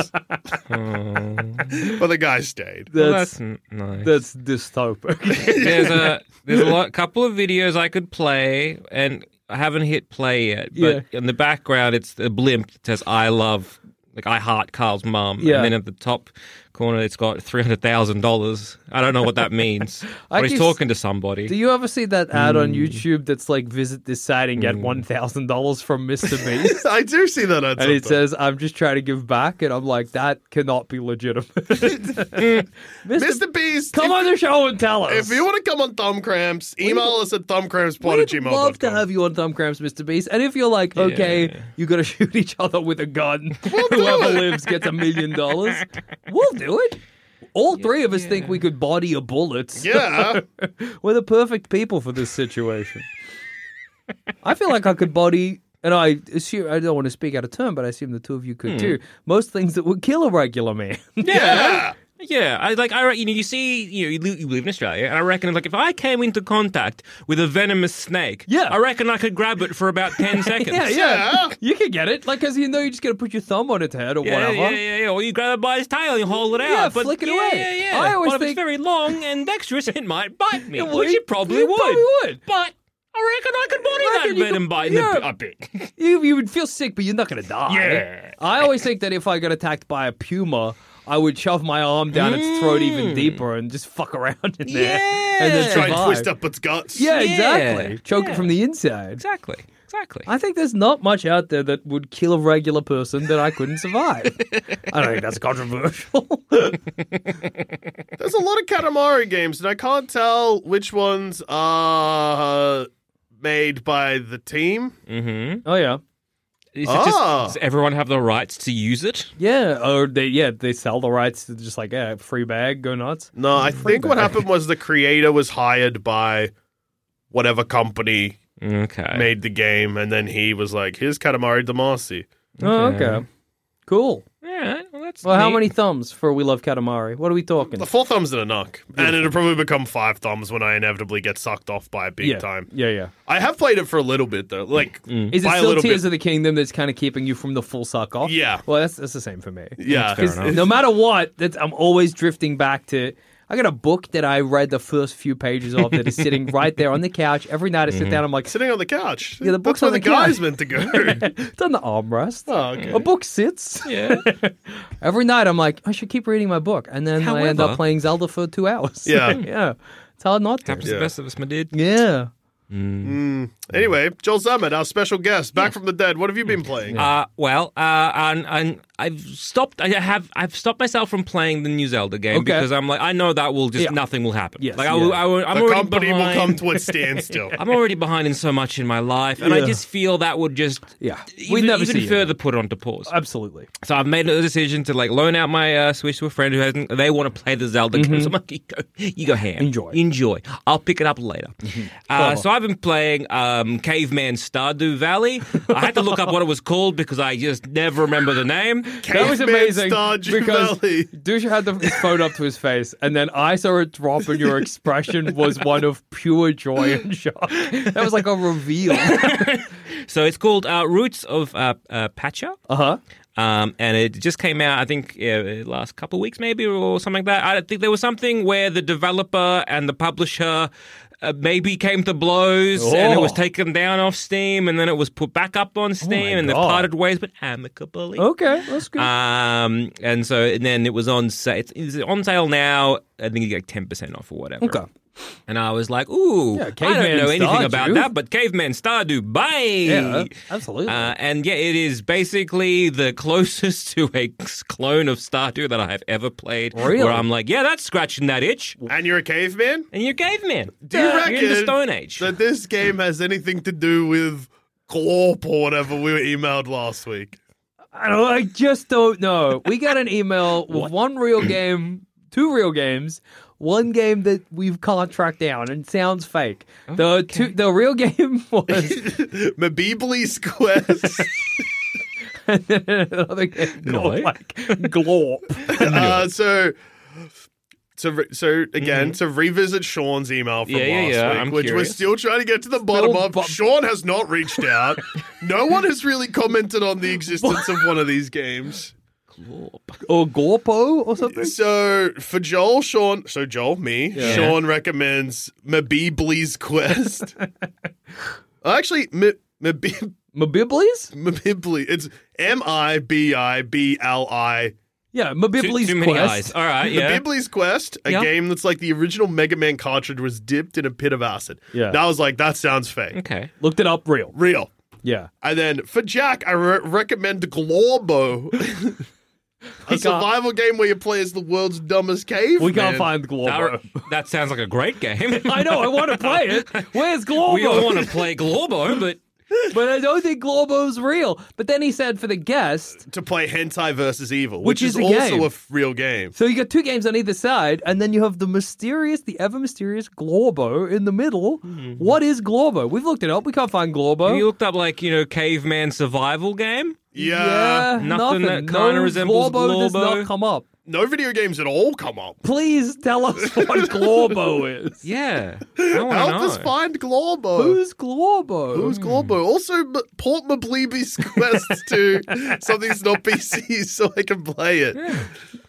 But the guy stayed. That's nice. That's dystopic. There's a couple of videos I could play, and I haven't hit play yet. But in the background, it's a blimp that says "I love," like "I heart Carl's mum," and then at the top corner, it's got $300,000. I don't know what that means. But he's talking to somebody. Do you ever see that ad on YouTube that's like, visit this site and get $1,000 from Mr. Beast? I do see that ad. And it says, I'm just trying to give back. And I'm like, that cannot be legitimate. Mr. Beast, come on the show and tell us. If you want to come on Thumb Cramps, email us at thumbcrampspod@gmail.com. We'd love to have you on Thumb Cramps, Mr. Beast. And if you're like, okay, you got to shoot each other with a gun. Whoever lives gets $1 million. We'll do it. All 3 of us think we could body a bullet. Yeah. We're the perfect people for this situation. I feel like I could body, and I assume, I don't want to speak out of turn, but I assume the 2 of you could too, most things that would kill a regular man. Yeah. Yeah, I you see, you live in Australia, and I reckon if I came into contact with a venomous snake, I reckon I could grab it for about 10 seconds. Yeah. You can get it, like, because you just got to put your thumb on its head or whatever. Yeah. Or you grab it by its tail and you hold it out. Yeah, flick it away. Yeah. I always if think it's very long and dexterous, it might bite me, It would. which it probably It would. probably would. But I reckon I could body that bed and bite a bit. You would feel sick, but you're not going to die. Yeah. I always think that if I got attacked by a puma, I would shove my arm down its throat even deeper and just fuck around in there. And then Try and survive. twist up its guts. Yeah, exactly. Choke Yeah. it from the inside. Exactly. I think there's not much out there that would kill a regular person that I couldn't survive. I don't think that's controversial. There's a lot of Katamari games, and I can't tell which ones are made by the team. Mm-hmm. Oh, yeah. Is it just, does everyone have the rights to use it? Yeah, or they sell the rights to just like, free bag, go nuts. No, I think what happened was the creator was hired by whatever company made the game, and then he was like, here's Katamari Damacy. Oh, okay. Cool. Yeah, well, that's Well, how neat. many thumbs for We Love Katamari? What are we talking? The 4 thumbs and a knock. And it'll probably become 5 thumbs when I inevitably get sucked off by it big time. Yeah. I have played it for a little bit, though. Like, Is it by a still little Tears bit. of the Kingdom that's kind of keeping you from the full suck off? Yeah. Well, that's the same for me. Yeah. Fair enough. No matter what, I'm always drifting back to. I got a book that I read the first few pages of that is sitting right there on the couch. Every night I sit down, I'm like, Sitting on the couch. Yeah, the book's That's where on the the couch. guy's meant to go. it's on the armrest. Oh, okay. A book sits. Yeah. Every night I'm like, I should keep reading my book. And then I end However- up playing Zelda for 2 hours. Yeah. yeah. It's hard not to. Happens to the best of us, my dude. Yeah. Anyway, Joel Zammit, our special guest, back from the dead. What have you been playing? And I've stopped. I've stopped myself from playing the new Zelda game Okay. because I'm like, I know that will just Yeah. nothing will happen. Yes, like yeah. I'm the already company will behind. come to a standstill. I'm already behind in so much in my life, and I Yeah. just feel that would just Yeah. We'd even, never even see it. further put it onto pause. Absolutely. So I've made a decision to like loan out my Switch to a friend who hasn't. They want to play the Zelda game. So I'm like, you go ham. Enjoy. I'll pick it up later. So I've been playing Caveman Stardew Valley. I had to look up what it was called because I just never remember the name. That was Caveman amazing Stardew because Valley. Dusha had his phone up to his face, and then I saw it drop, and your expression was one of pure joy and shock. That was like a reveal. So it's called Roots of Pacha. And it just came out, I think, last couple of weeks maybe or something like that. I think there was something where the developer and the publisher maybe came to blows and it was taken down off Steam and then it was put back up on Steam and they've parted ways, but amicably. Okay, that's good. And then it was on sale. It's on sale now. I think you get 10% off or whatever. Okay. And I was like, ooh, I Caveman don't know anything Stardew. about that, but Caveman Stardew, bye! Yeah, absolutely. And yeah, it is basically the closest to a clone of Stardew that I have ever played. Really? Where I'm like, yeah, that's scratching that itch. And you're a caveman? And you're caveman. Do you reckon You're in the Stone Age. that this game has anything to do with Glorp or whatever we were emailed last week? I just don't know. We got an email with one real game, 2 real games, one game that we can't track down and sounds fake. The real game was Mabeebly's Quest. and then another game called like Glorp. So again, to revisit Sean's email from last week, I'm which curious. we're still trying to get to the bottom of. Sean has not reached out. No one has really commented on the existence of one of these games. Or Gorpo or something? So for Joel, Sean recommends Mabeebly's Quest. Actually, Mabiblies? Mabibly. It's Mibibli. Yeah, Mabibli's Too many Quest. eyes. All right, yeah. Mabibly's Quest, a Yeah. game that's like the original Mega Man cartridge was dipped in a pit of acid. Yeah. And I was like, that sounds fake. Okay. Looked it up real. Real. Yeah. And then for Jack, I recommend Glorbo. A survival game where you play as the world's dumbest cave. We can't find Glorbo. That sounds like a great game. I know, I want to play it. Where's Glorbo? We all want to play Glorbo, but But I don't think Glorbo's real. But then he said for the guest, to play Hentai versus Evil, Which which is is a also game. a real game. so you got 2 games on either side, and then you have the ever mysterious Glorbo in the middle. Mm-hmm. What is Glorbo? We've looked it up. We can't find Glorbo. have you looked up like, Uh, caveman survival game? Yeah. Nothing that kinda resembles Glorbo does Glorbo. not come up. No video games at all come up. Please tell us what Glorbo is. Yeah. I want to Help know. us find Glorbo. Who's Glorbo? Who's Glorbo? Also, port Mableeby's Quest to something that's not PC so I can play it.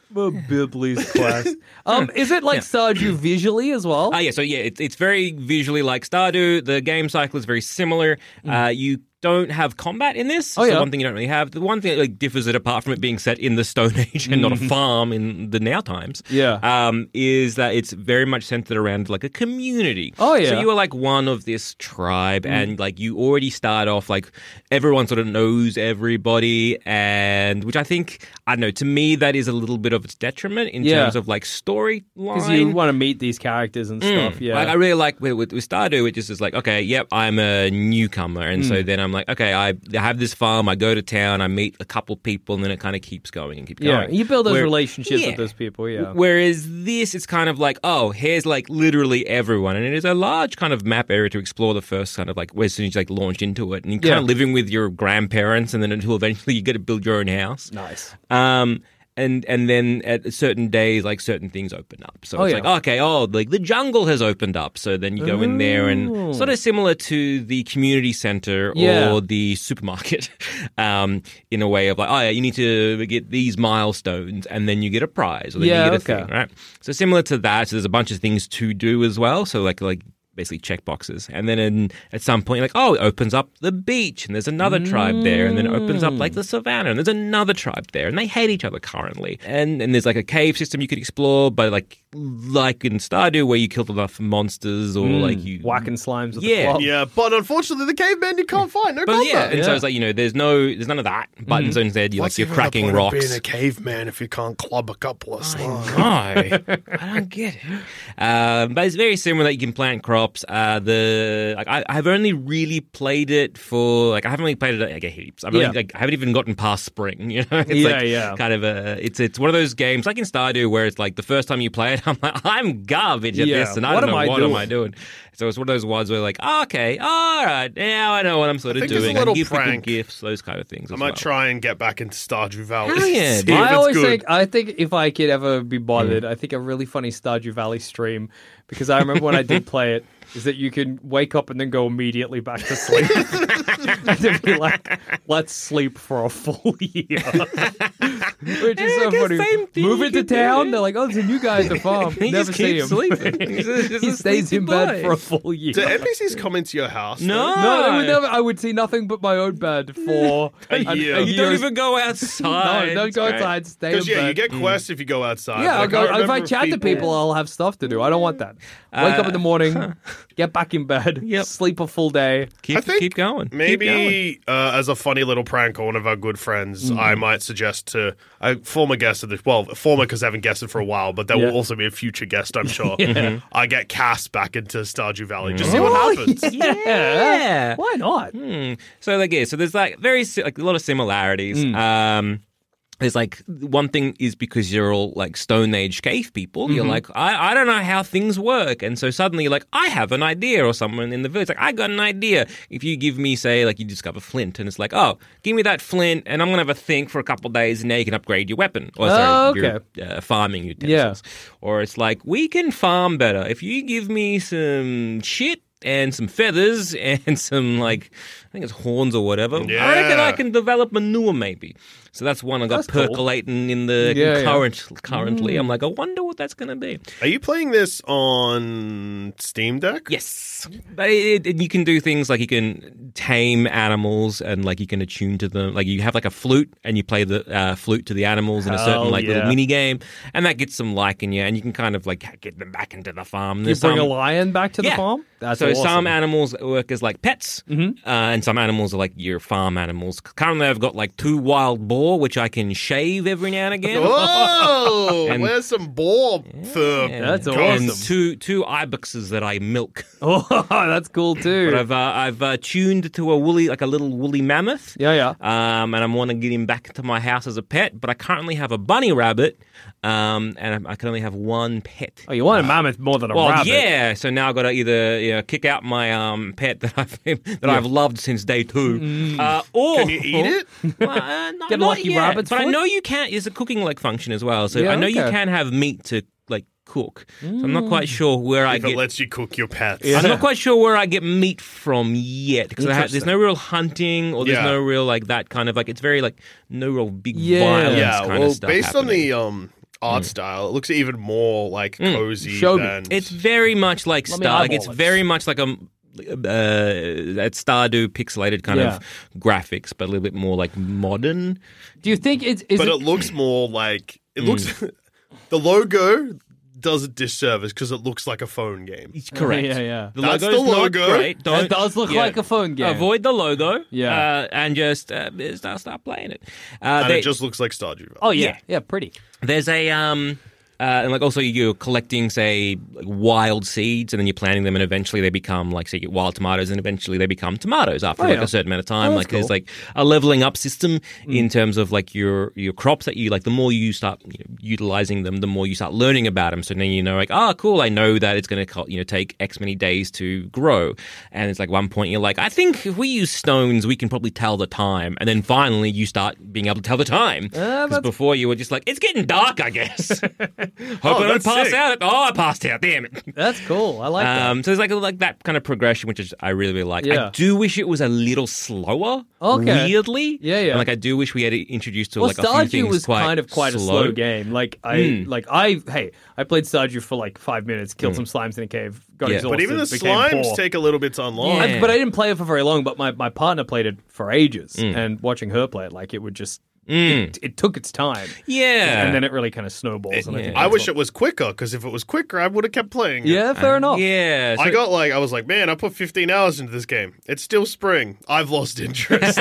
Bibley's class. Is it like Stardew visually as well? It's very visually like Stardew. The game cycle is very similar. You don't have combat in this. One thing you don't really have. The one thing that differs it apart from it being set in the Stone Age and not a farm in the now times. Is that it's very much centered around like a community. So you are like one of this tribe, and like you already start off like everyone sort of knows everybody, and which I think to me that is a little bit of its detriment in terms of like storyline, because you want to meet these characters and stuff. Like I really like with Stardew, it just is like, okay, yep, I'm a newcomer, and so then I'm like, okay, I have this farm, I go to town, I meet a couple people, and then it kind of keeps going and keeps going. You build those relationships with those people, Whereas this, it's kind of like, oh, here's like literally everyone, and it is a large kind of map area to explore the first kind of like, as soon as you like launched into it, and you're kind of living with your grandparents, and then until eventually you get to build your own house. Nice. And then at certain days, like certain things open up. So it's like, okay, like the jungle has opened up. So then you go in there and sort of similar to the community center or the supermarket in a way of like, you need to get these milestones and then you get a prize or then you get a thing, right? So similar to that, so there's a bunch of things to do as well. So like basically check boxes. And then at some point, like, it opens up the beach and there's another tribe there. And then it opens up like the savannah and there's another tribe there. And they hate each other currently. And there's like a cave system you could explore, but like in Stardew where you killed enough monsters or like you... whacking slimes with the club. Yeah, but unfortunately the caveman you can't find. No combat. And so it's like, there's none of that. Buttons instead, you're cracking rocks. Being a caveman if you can't club a couple of slimes. I don't get it. But it's very similar that you can plant crops. I've only really played it for I haven't really played it at heaps. I haven't even gotten past spring. It's kind of it's one of those games like in Stardew where it's like the first time you play it, I'm like, I'm garbage at this, and I don't know what am I doing. So it's one of those ones where like, okay, all right, now I know what I'm sort of doing. I can give people gifts, those kind of things. I might try and get back into Stardew Valley. Hell yeah, I think if I could ever be bothered, I think a really funny Stardew Valley stream, because I remember when I did play it, is that you can wake up and then go immediately back to sleep. And to be like, let's sleep for a full year. Which is so funny. Move into town, they're like, there's a new guy at the farm. Never see him. He stays in bed for a full year. Do NPCs come into your house? No, they would never. I would see nothing but my own bed for a year. You don't even go outside. No, don't go outside. Stay in bed. Because you get quests if you go outside. Yeah, if I chat to people, I'll have stuff to do. I don't want that. Wake up in the morning, get back in bed, sleep a full day. Keep going. Maybe as a funny little prank on one of our good friends, I might suggest to a former guest of this. Well, former because I haven't guessed it for a while, but there will also be a future guest, I'm sure. I get cast back into Stardew Valley. Just see what happens. Yeah. Why not? So so there's like a lot of similarities. There's like one thing is because you're all like Stone Age cave people. You're like, I don't know how things work. And so suddenly you're like, I have an idea, or someone in the village, like, I got an idea. If you give me, say, like you discover flint and it's like, give me that flint and I'm going to have a think for a couple of days and now you can upgrade your weapon. Or your farming utensils. Or it's like, we can farm better. If you give me some shit and some feathers and some I think it's horns or whatever. I reckon I can develop manure maybe. So that's one I got percolating in the currently. I'm like, I wonder what that's going to be. Are you playing this on Steam Deck? Yes. But you can do things like you can tame animals and like you can attune to them. Like you have like a flute and you play the flute to the animals in a certain little mini game, and that gets them liking you, and you can kind of like get them back into the farm. You bring a lion back to the farm? That's so awesome. Some animals work as like pets, and some animals are like your farm animals. Currently, I've got like 2 wild boar, which I can shave every now and again. Oh, where's some boar fur? That's awesome. And two ibexes that I milk. Oh, that's cool too. But I've tuned to a little woolly mammoth. Yeah. And I want to get him back to my house as a pet. But I currently have a bunny rabbit, and I can only have one pet. Oh, you want a mammoth more than a rabbit? Yeah. So now I've got to either kick out my pet that I've loved since day 2, or can you eat it? Get a lucky rabbit's But foot? I know you can. There's a cooking function as well. So I know you can have meat to cook. So I'm not quite sure where if it lets you cook your pets. I'm not quite sure where I get meat from yet, because there's no real hunting, or there's no real that kind of it's very no real big violence kind of stuff based happening. on art style. It looks even more like cozy Show me. than... It's very much like Let me Star. Like, it's eyeball it. very much like that Stardew pixelated kind of graphics, but a little bit more like modern. Do you think it looks more like... It looks... The logo does a disservice because it looks like a phone game. Correct. Yeah. The That's logo's the logo. not great. It does look like a phone game. Avoid the logo. Yeah. And just start playing it. And it just looks like Stardew Valley. Oh yeah, pretty. There's a and like also you're collecting, say, like wild seeds, and then you're planting them, and eventually they become like, say, you get wild tomatoes, and eventually they become tomatoes after a certain amount of time. That's There's cool. like a leveling up system in terms of like your crops that you like. The more you start utilizing them, the more you start learning about them. So then you know, like, cool, I know that it's going to take X many days to grow, and it's like one point you're like, I think if we use stones, we can probably tell the time, and then finally you start being able to tell the time. Because before you were just like, it's getting dark, I guess. Hope I don't pass out. Oh, I passed out. Damn it. That's cool. I like that. So there's like that kind of progression, which is I really like. Yeah. I do wish it was a little slower. Okay. Weirdly. Yeah. And like I do wish we had introduced to Well, like a few Stardew things was kind of quite a slow game. I played Stardew for like 5 minutes, killed some slimes in a cave, got exhausted, But even the became slimes poor. take a little bit to unlock. Yeah. But I didn't play it for very long. But my partner played it for ages, and watching her play it, like it would just it took its time. Yeah. And then it really kind of snowballs. And I wish it was quicker, because if it was quicker, I would have kept playing it. Yeah, fair enough. Yeah. So, I was like, man, I put 15 hours into this game. It's still spring. I've lost interest.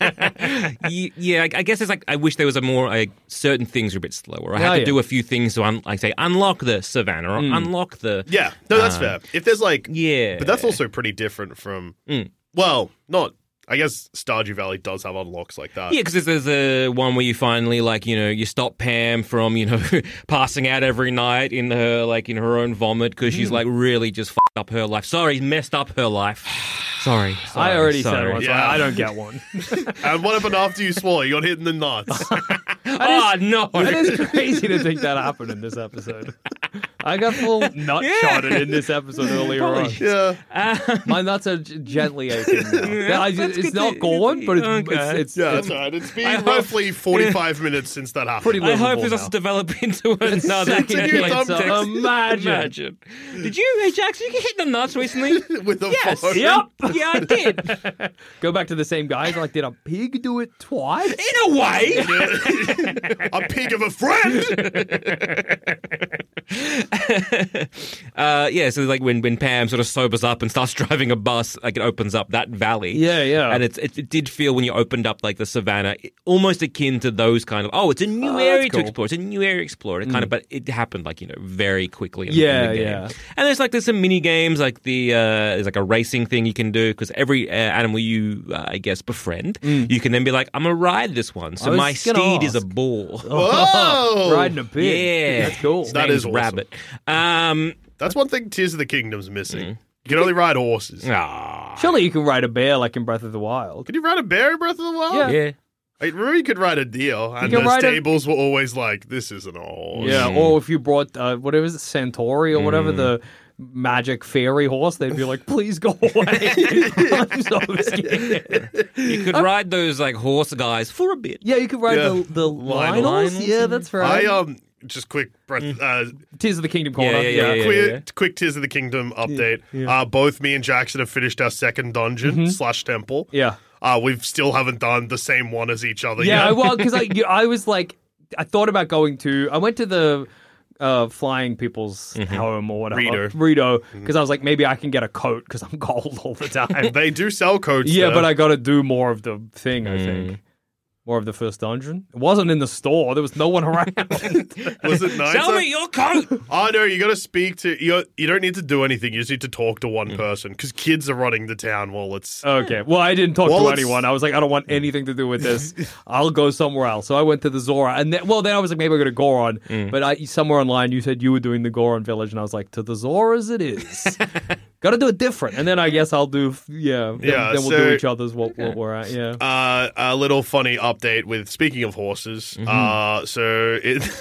I guess it's like I wish there was a more certain things are a bit slower. I had to do a few things to unlock the savannah or unlock the Yeah, no, that's fair. If there's like... Yeah. But that's also pretty different from... Well, not... I guess Stardew Valley does have unlocks like that. Yeah, because there's a one where you finally, you stop Pam from, passing out every night in her, in her own vomit because she's, really just fucked up her life. Sorry, messed up her life. Sorry. I already said once. Yeah. I don't get one. And what happened after you swore? You got hit in the nuts. No. It is crazy to think that happened in this episode. I got full nut shotted in this episode earlier on. Yeah. My nuts are gently aching now. It's not gone, but it's That's all right. It's been roughly 45 minutes since that happened. pretty I livable hope this now. doesn't develop into another Second template. pizza. Imagine. Did you, hey, Jackson, you get hit in the nuts recently? With the Yes. phone. Yep. Yeah, I did. Go back to the same guys. Like, did a pig do it twice? In a way. A pig of a friend. So when Pam sort of sobers up and starts driving a bus, it opens up that valley. Yeah. And it did feel when you opened up the savannah, almost akin to those kind of, it's a new area to explore. It's a new area to explore. It kind of, but it happened very quickly in the game. Yeah. And there's some mini games there's a racing thing you can do because every animal you I guess befriend, you can then be like, I'm gonna ride this one. So my steed is a bull. Whoa. Riding a pig. Yeah, That's cool. That is Name's awesome. Rabbit. That's one thing Tears of the Kingdom's missing. You can only ride horses. Surely you can ride a bear like in Breath of the Wild. Could you ride a bear in Breath of the Wild? Yeah. I remember you could ride a deer, and can the ride a- stables were always like, this isn't a horse. Yeah, or if you brought, whatever is it, Centauri or whatever, the magic fairy horse, they'd be like, please go away. I'm so scared. You could ride those horse guys for a bit. Yeah, you could ride Yeah. the Lionels. Yeah, that's right. Just quick breath. Tears of the Kingdom corner. Yeah. Quick Tears of the Kingdom update. Both me and Jackson have finished our second dungeon / temple. Yeah. We've still haven't done the same one as each other Yeah, yet. well, because I was like, I thought about going to, I went to the flying people's home or whatever. Rito. Because I was like, maybe I can get a coat because I'm cold all the time. They do sell coats. Yeah, there. but I got to do more of the thing, I think. More of the first dungeon. It wasn't in the store. There was no one around. Was it nice? Sell me your coat. Oh no, you got to speak to you don't need to do anything. You just need to talk to one person because kids are running the town while it's. Okay. Well, I didn't talk Well, to it's- anyone. I was like, I don't want anything to do with this. I'll go somewhere else. So I went to the Zora, and then I was like, maybe I go to Goron. But somewhere online, you said you were doing the Goron village, and I was like, to the Zoras it is. Got to do it different, and then I guess I'll do. Then we'll do each other's what we're at. Yeah. A little funny update with speaking of horses. So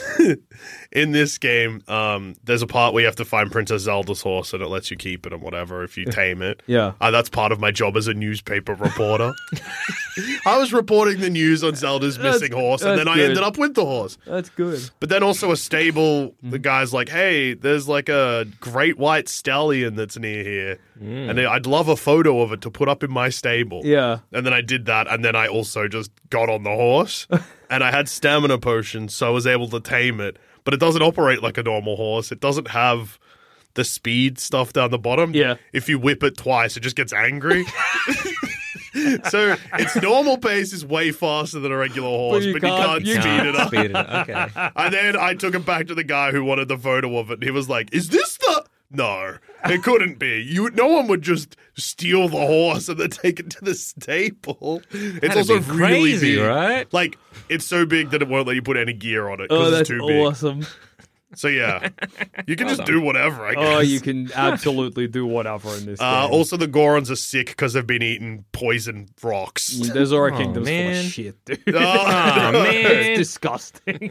in this game, there's a part where you have to find Princess Zelda's horse, and it lets you keep it and whatever if you tame it. Yeah. That's part of my job as a newspaper reporter. I was reporting the news on Zelda's missing horse, and then I ended up with the horse. That's good. But then also a stable, the guy's like, hey, there's like a great white stallion that's near here. And I'd love a photo of it to put up in my stable. Yeah. And then I did that, and then I also just got on the horse, and I had stamina potions, so I was able to tame it. But it doesn't operate like a normal horse. It doesn't have the speed stuff down the bottom. Yeah. If you whip it twice, it just gets angry. So its normal pace is way faster than a regular horse, but you can't speed it up. Okay. And then I took it back to the guy who wanted the photo of it, and he was like, is this the... No, it couldn't be. No one would just steal the horse and then take it to the stable. It's also be really crazy, big. right? Like, it's so big that it won't let you put any gear on it because it's too big. Awesome. So yeah, you can just do whatever, I guess. Oh, you can absolutely do whatever in this game. Also, the Gorons are sick because they've been eating poison rocks. There's Zora Kingdom's full man. of shit, dude. Oh, man. It's disgusting.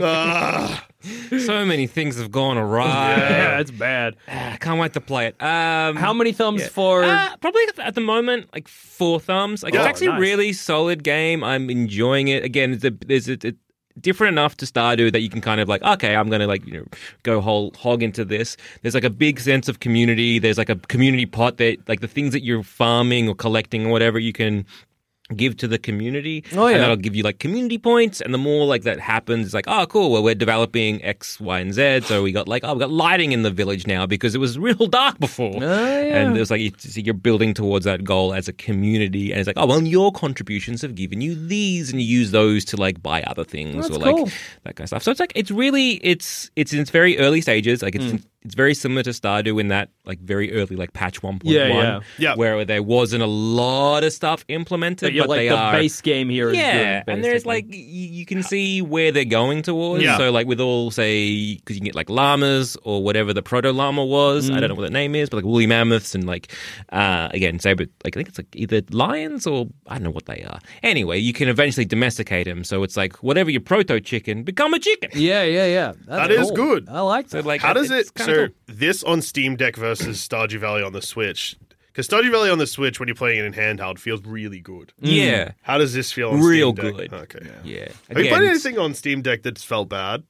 So many things have gone awry. Yeah, it's bad. Can't wait to play it. How many thumbs for... probably at the moment, like 4 thumbs. Like, it's actually a really solid game. I'm enjoying it. Again, there's different enough to Stardew that you can kind of like, okay, I'm going to go whole hog into this. There's like a big sense of community. There's like a community pot that like the things that you're farming or collecting or whatever you can give to the community. Oh, yeah. And that'll give you like community points. And the more like that happens, it's like, oh, cool. Well, we're developing X, Y, and Z. So we got we got lighting in the village now because it was real dark before. Oh, yeah. And it was like, you're building towards that goal as a community. And it's like, oh, well, your contributions have given you these, and you use those to like buy other things or like that kind of stuff. So it's like, it's really, it's in its very early stages. Like it's very similar to Stardew in that like very early like patch 1.1 where there wasn't a lot of stuff implemented, but like they the are base game here is good, and there's like you can see where they're going towards. So like with all say because you can get like llamas or whatever the proto llama was. I don't know what that name is, but like woolly mammoths and like again saber like I think it's like either lions or I don't know what they are. Anyway, you can eventually domesticate them. So it's like whatever your proto chicken, become a chicken. Yeah. That is good. I like that. So like how does it? So cool. this on Steam Deck versus Stardew Valley on the Switch. Because Stardew Valley on the Switch, when you're playing it in handheld, feels really good. Yeah. How does this feel on Real Steam Deck? good. Okay. Yeah. Have you played anything on Steam Deck that's felt bad?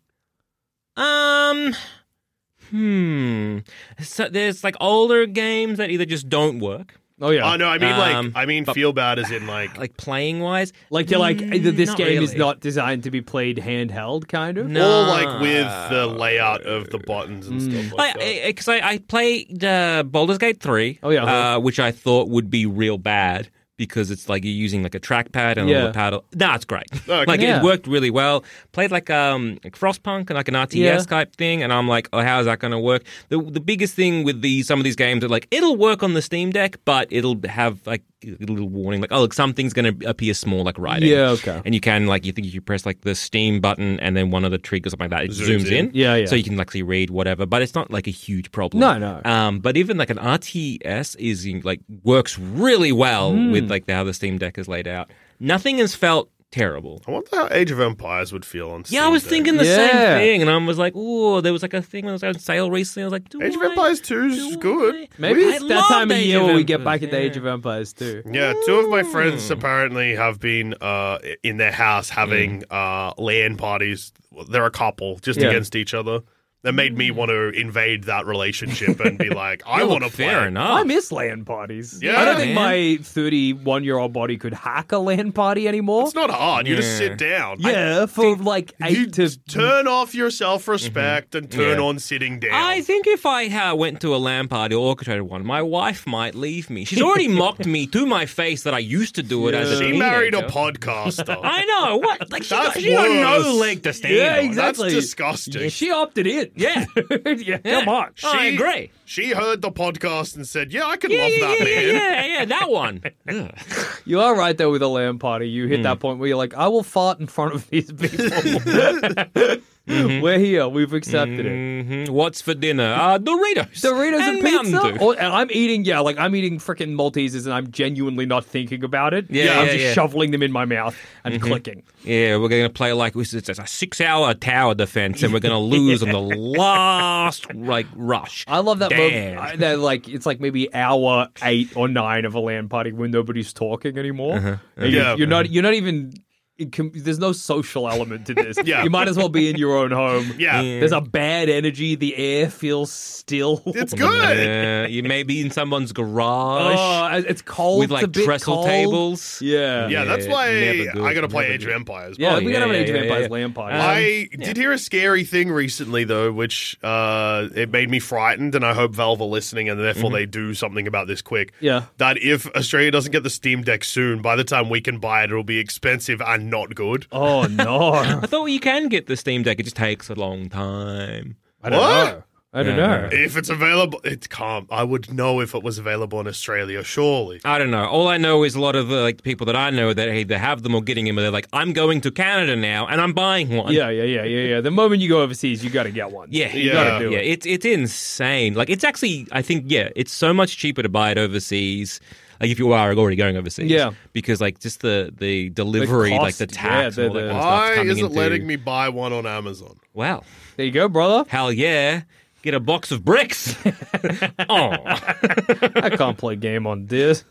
So there's like older games that either just don't work. Oh yeah. Oh no, I mean feel bad as in like playing wise. Like you're like either this not game is really. not designed to be played handheld, kind of. No. or like with the layout of the buttons and stuff like that. Because I played Baldur's Gate 3, which I thought would be real bad because it's like you're using like a trackpad and a little paddle. No, it's great. Okay. Like it worked really well. Played like Frostpunk and like an RTS type thing, and I'm like, oh, how is that going to work? The biggest thing with some of these games are like it'll work on the Steam Deck, but it'll have like a little warning like, oh, look, something's going to appear small like writing. Yeah, okay. And you can like you think you press like the Steam button and then one of the triggers something like that, it zooms in. Yeah. So you can actually read whatever, but it's not like a huge problem. No. But even like an RTS is like works really well with like how the Steam Deck is laid out. Nothing has felt terrible. I wonder how Age of Empires would feel on Steam Yeah, I was Deck. thinking the same thing, and I was like, "Oh, there was like a thing when I was on sale recently." I was like, Age of Empires 2 is good. Maybe it's that time of Age year of where we get Empires, back into Age of Empires 2. Yeah, 2 of my friends apparently have been in their house having LAN parties. They're a couple just against each other. That made me want to invade that relationship and be like, I want to play. Fair enough. I miss LAN parties. Yeah, I don't think man. my 31-year-old body could hack a LAN party anymore. It's not hard. You just sit down. Yeah, for like 8 You to... turn off your self-respect and turn on sitting down. I think if I went to a LAN party or orchestrated one, my wife might leave me. She's already mocked me to my face that I used to do it as a She teenager. married a podcaster. I know. What? Like, she That's got no worse. leg to stand Yeah, on. exactly. That's disgusting. Yeah, she opted in. Yeah. Yeah, come on. I agree. She heard the podcast and said, yeah, I can love that man. Yeah, that one. You are right, though, with a LAN party. You hit that point where you're like, I will fart in front of these people. We're here. We've accepted it. What's for dinner? Doritos. Doritos and Mountain pizza? Dew. Oh, and I'm eating freaking Maltesers and I'm genuinely not thinking about it. Yeah, I'm yeah, just yeah. shoveling them in my mouth and clicking. Yeah, we're going to play like it's a 6-hour tower defense, and we're going to lose on the last rush. I love that Damn. moment. It's like maybe hour 8 or 9 of a LAN party when nobody's talking anymore. And you're not even. There's no social element to this. You might as well be in your own home. There's a bad energy. The air feels still. It's good. Yeah, you may be in someone's garage. It's cold. With like it's a bit trestle cold. tables. Yeah, that's why never good, I got to play never Age of good. Empires. Yeah, we yeah, gotta have an Age of yeah, Empires yeah. LAN party. I did hear a scary thing recently, though, which it made me frightened, and I hope Valve are listening, and therefore they do something about this quick. Yeah. That if Australia doesn't get the Steam Deck soon, by the time we can buy it, it'll be expensive and not good. Oh, no. I thought you can get the Steam Deck. It just takes a long time. I don't know. I don't know. If it's available, it can't. I would know if it was available in Australia, surely. I don't know. All I know is a lot of the people that I know that either have them or getting them, they're like, I'm going to Canada now and I'm buying one. Yeah. The moment you go overseas, you got to get one. Yeah, You got to do it. It's insane. Like, it's actually, I think, it's so much cheaper to buy it overseas. Like, if you are already going overseas. Yeah. Because, like, just the delivery, cost, like the tax yeah, and all that kind of stuff Why coming is it into... letting me buy one on Amazon? Wow. There you go, brother. Hell yeah. Get a box of bricks. Oh. I can't play game on this.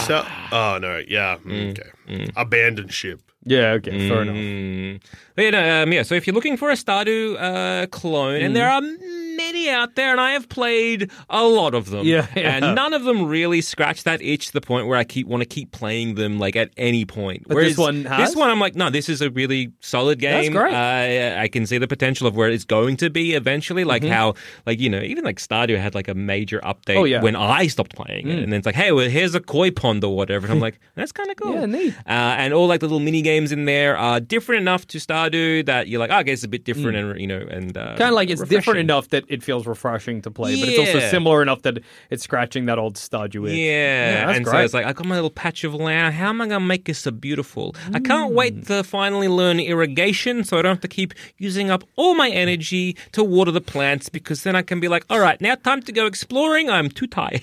Oh, no. Yeah. Okay. Abandoned ship. Yeah, okay, fair enough. But, so if you're looking for a Stardew clone, and there are many out there, and I have played a lot of them, and none of them really scratch that itch to the point where I want to keep playing them like at any point. But Whereas this one has? This one, I'm like, no, this is a really solid game. That's great. I can see the potential of where it's going to be eventually, like how, like, even like Stardew had like a major update when I stopped playing it, and then it's like, hey, well, here's a koi pond or whatever, and I'm like, that's kind of cool. Yeah, neat. And all like the little mini games in there are different enough to Stardew that you're like, okay, it's a bit different, and Kind of like it's refreshing. different enough that it feels refreshing to play, but it's also Yeah. similar enough that it's scratching that old Stardew itch. Yeah, that's and great. so it's like, I got my little patch of land. How am I going to make this so beautiful? I can't wait to finally learn irrigation so I don't have to keep using up all my energy to water the plants, because then I can be like, all right, now time to go exploring. I'm too tired.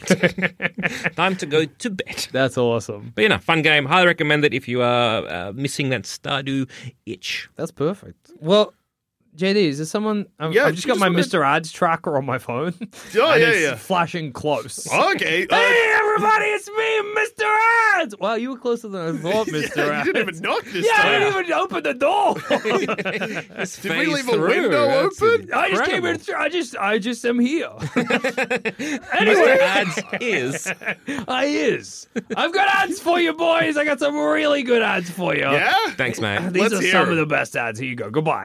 Time to go to bed. That's awesome. But, fun game. Highly recommend it if you are missing that Stardew itch. That's perfect. Well, JD, is there someone? I've just got my Mr. Ads tracker on my phone. Oh, and yeah, it's yeah. flashing close. Okay. Hey, everybody, it's me, Mr. Ads! Wow, you were closer than I thought, Mr. Ads. You didn't even knock this I time. didn't even open the door. Did we leave a window open? I just came in. I just am here. Mr. Ads is. I've got ads for you, boys. I got some really good ads for you. Yeah? Thanks, mate. These Let's are hear some it. of the best ads. Here you go. Goodbye.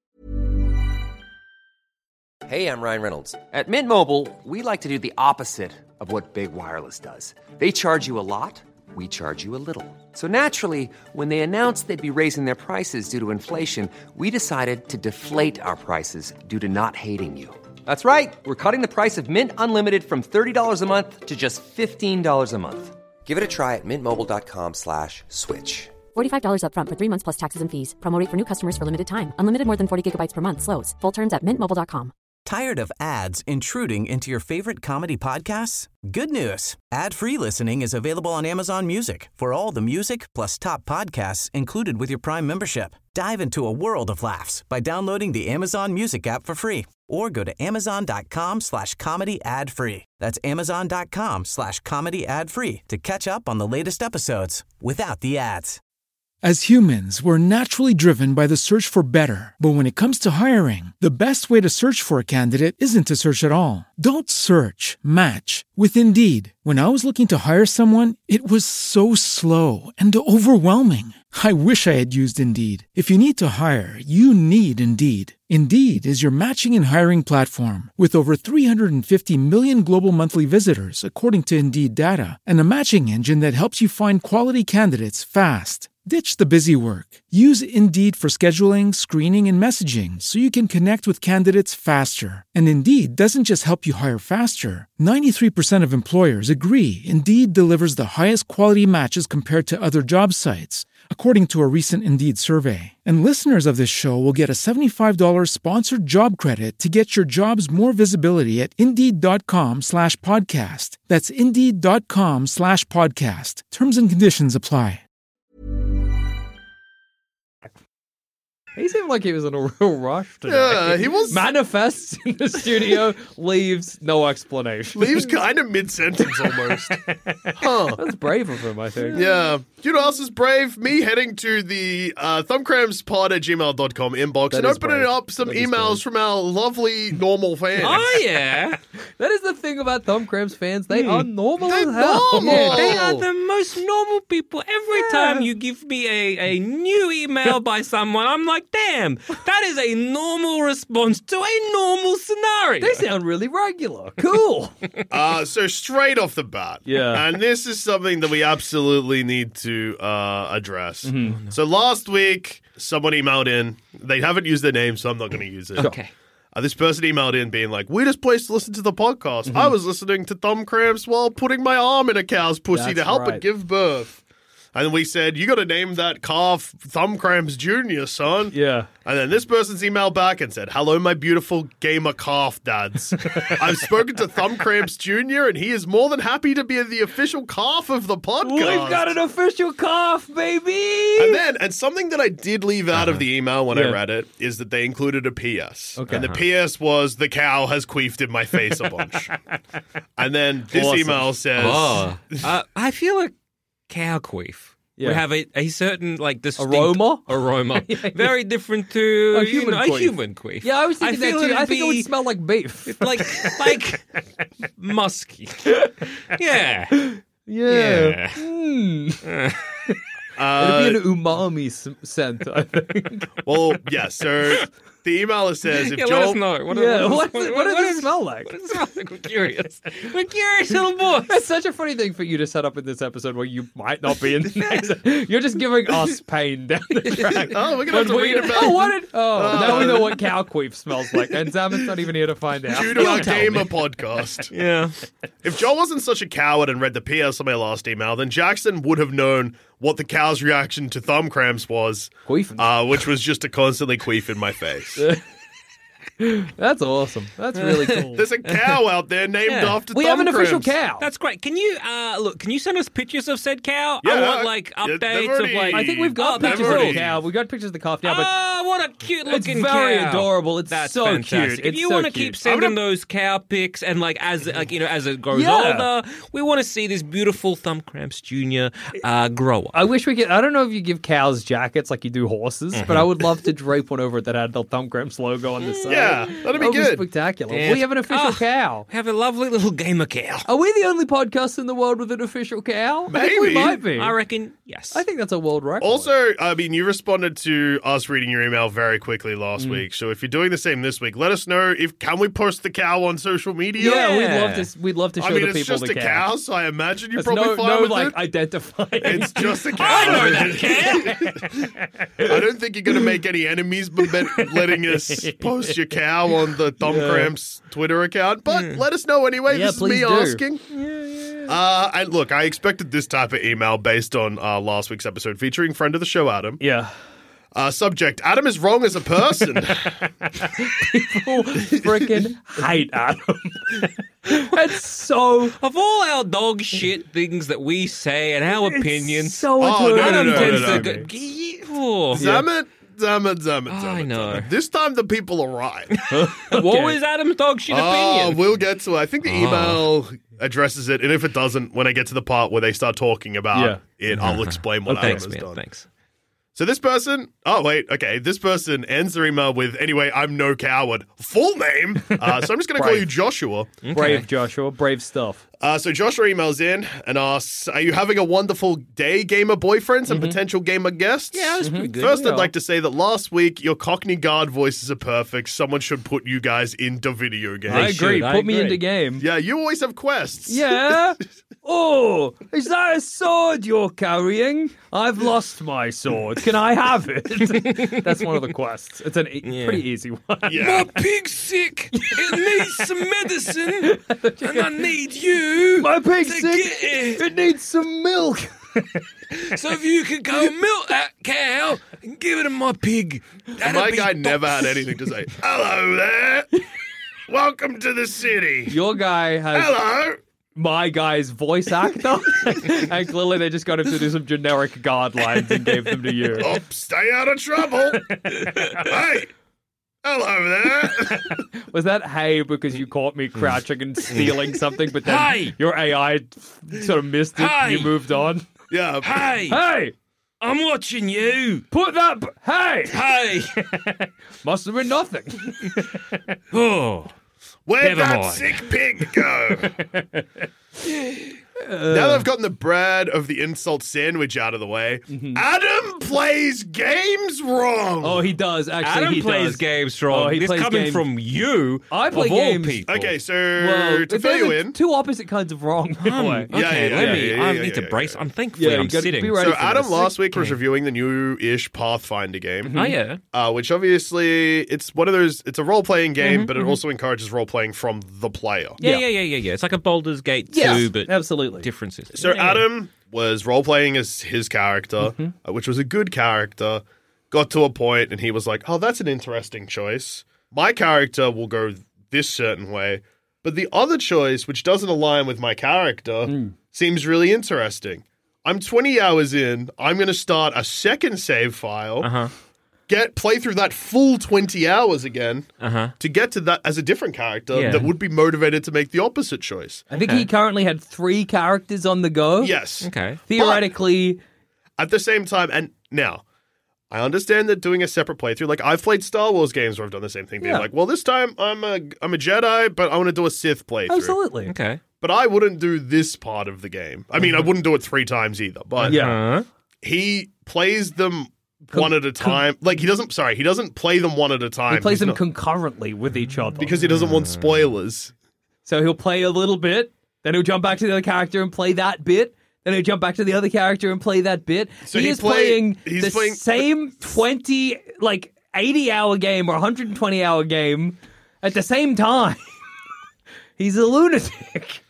Hey, I'm Ryan Reynolds. At Mint Mobile, we like to do the opposite of what Big Wireless does. They charge you a lot, we charge you a little. So naturally, when they announced they'd be raising their prices due to inflation, we decided to deflate our prices due to not hating you. That's right. We're cutting the price of Mint Unlimited from $30 a month to just $15 a month. Give it a try at mintmobile.com/switch. $45 upfront for 3 months plus taxes and fees. Promo rate for new customers for limited time. Unlimited more than 40 gigabytes per month. Slows full terms at mintmobile.com. Tired of ads intruding into your favorite comedy podcasts? Good news. Ad-free listening is available on Amazon Music for all the music plus top podcasts included with your Prime membership. Dive into a world of laughs by downloading the Amazon Music app for free or go to amazon.com/comedy ad-free. That's amazon.com/comedy ad-free to catch up on the latest episodes without the ads. As humans, we're naturally driven by the search for better. But when it comes to hiring, the best way to search for a candidate isn't to search at all. Don't search, match with Indeed. When I was looking to hire someone, it was so slow and overwhelming. I wish I had used Indeed. If you need to hire, you need Indeed. Indeed is your matching and hiring platform with over 350 million global monthly visitors, according to Indeed data, and a matching engine that helps you find quality candidates fast. Ditch the busy work. Use Indeed for scheduling, screening, and messaging so you can connect with candidates faster. And Indeed doesn't just help you hire faster. 93% of employers agree Indeed delivers the highest quality matches compared to other job sites. according to a recent Indeed survey. And listeners of this show will get a $75 sponsored job credit to get your jobs more visibility at Indeed.com/podcast. That's Indeed.com/podcast. Terms and conditions apply. He seemed like he was in a real rush today. Yeah, he was. Manifests in the studio, leaves, no explanation. Leaves kind of mid-sentence almost. Huh. That's brave of him, I think. Yeah. You know what else is brave? Me heading to the thumbcrampspod@gmail.com inbox and opening up some emails from our lovely normal fans. Oh, yeah. That is the thing about Thumb Cramps fans. They are normal They're as hell. normal. Yeah, they are the most normal people. Every time you give me a new email by someone, I'm like, damn, that is a normal response to a normal scenario. They sound really regular. Cool. So straight off the bat, and this is something that we absolutely need to address. So last week, someone emailed in. They haven't used their name, so I'm not going to use it. Okay. This person emailed in being like, weirdest place to listen to the podcast. I was listening to Thumb Cramps while putting my arm in a cow's pussy to help it give birth. And then we said, you got to name that calf Thumb Cramps Jr., son. Yeah. And then this person's emailed back and said, hello, my beautiful gamer calf dads. I've spoken to Thumb Cramps Jr., and he is more than happy to be the official calf of the podcast. We've got an official calf, baby. And something that I did leave out of the email when I read it is that they included a PS. Okay. And the PS was, the cow has queefed in my face a bunch. And then this email says... I feel like cow queef would have a certain distinct aroma. Very different to a human queef. Yeah, I was thinking that too. I think it would smell like beef. Like musky. Yeah. Yeah. It'd be an umami scent, I think. Well, yeah, so the emailer says if Joel... let us know. What does it smell like? What does it smell like? We're curious. We're curious, little boy. It's such a funny thing for you to set up in this episode where you might not be in the next. You're just giving us pain down the track. We're going to have to read about now we know what cow queef smells like. And Zamet's not even here to find out. Due to our gamer podcast. Yeah. If Joel wasn't such a coward and read the PS on my last email, then Jackson would have known what the cow's reaction to Thumb Cramps was. Queefing. Which was just to constantly queef in my face. That's awesome. That's really cool. There's a cow out there named after We Thumb have an Cramps. official cow. That's great. Can you can you send us pictures of said cow? Yeah, I want updates of I think we've got pictures of the cow. We've got pictures of the calf now, but what a cute looking cow. It's very adorable. It's That's so fantastic. cute. If you want to keep sending those cow pics and as it grows older, we want to see this beautiful Thumb Cramps Jr. grow up. I wish we could. I don't know if you give cows jackets like you do horses, but I would love to drape one over it that had the Thumb Cramps logo on the side. Yeah, that'd be good. Spectacular. Yeah. We have an official cow. We have a lovely little gamer cow. Are we the only podcast in the world with an official cow? Maybe. I think we might be. I reckon, yes. I think that's a world record. Also, I mean, you responded to us reading your email very quickly last week. So if you're doing the same this week, let us know can we post the cow on social media? Yeah, we'd love to show the people it's just the a cow, so I imagine you're There's probably fine with it. identifying. It's just a cow. I know that cow. I don't think you're going to make any enemies by letting us post your cow on the Thumb Cramps Twitter account, but let us know anyway. Yeah, this is me do. asking. And look, I expected this type of email based on last week's episode featuring friend of the show, Adam. Yeah. Subject, Adam is wrong as a person. People freaking hate Adam. It's so... Of all our dog shit things that we say and our opinions, so Adam tends no. to Damn it. I know. This time the people are right. What was Adam's dog shit opinion? We'll get to it. I think the email addresses it, and if it doesn't, when I get to the part where they start talking about it, I'll explain what Adam has done. Thanks. So this person, this person ends their email with, anyway, I'm no coward. Full name. So I'm just going to call you Joshua. Okay. Brave Joshua. Brave stuff. So Joshua emails in and asks, are you having a wonderful day, gamer boyfriends and potential gamer guests? Yeah, that's pretty good. First, I'd like to say that last week, your Cockney guard voices are perfect. Someone should put you guys into video games. I agree. Put me into game. Yeah, you always have quests. Yeah? Oh, is that a sword you're carrying? I've lost my sword. Can I have it? That's one of the quests. It's a pretty easy one. Yeah. My pig's sick. It needs some medicine. And I need you. My pig's sick. It needs some milk. So if you could go milk that cow and give it to my pig, My guy never had anything to say. Hello there. Welcome to the city. Your guy has Hello. my guy's voice actor, and clearly they just got him to do some generic guard lines and gave them to you. Oh, stay out of trouble. Hey. Hello there. Was that hey because you caught me crouching and stealing something, but then Hey! your AI sort of missed it and you Hey! moved on? Yeah. Hey, Hey! I'm watching you. Put that... Hey! Hey. Must have been nothing. Oh. Where'd Never that mind. sick pig go? Now that I've gotten the bread of the insult sandwich out of the way, Adam plays games wrong. Oh, he does, actually. Adam he plays does. games wrong. Oh, he this plays coming games- from you. I play of all games- people. Okay, so Well, to fill you in. two opposite kinds of wrong, in a way. Okay, Yeah, let yeah, me. yeah, I yeah, need to yeah, brace. yeah. I'm thankfully Yeah, you I'm gotta sitting. be ready So for Adam this. last week was reviewing the new-ish Pathfinder game. Oh yeah. Which obviously it's one of those. It's a role-playing game, but it also encourages role-playing from the player. Yeah. It's like a Baldur's Gate 2, Yes, but absolutely. differences. So Adam was role-playing as his character, which was a good character. Got to a point, and he was like, "Oh, that's an interesting choice. My character will go this certain way, but the other choice, which doesn't align with my character, seems really interesting. I'm 20 hours in. I'm going to start a second save file." Play through that full 20 hours again to get to that as a different character that would be motivated to make the opposite choice. I think he currently had 3 characters on the go. Yes. Okay. Theoretically, At the same time, and now, I understand that doing a separate playthrough, like I've played Star Wars games where I've done the same thing, being Yeah. like, well, this time I'm a Jedi, but I want to do a Sith playthrough. absolutely. Okay. But I wouldn't do this part of the game. I mean, I wouldn't do it 3 times either, but Yeah. he plays them one at a time. Like he doesn't play them one at a time. He plays He's them not- concurrently with each other. because he doesn't want spoilers. So he'll play a little bit, then he'll jump back to the other character and play that bit, then he'll jump back to the other character and play that bit. So he he is play- playing he's the playing- same 80-hour game or 120-hour game at the same time. He's a lunatic.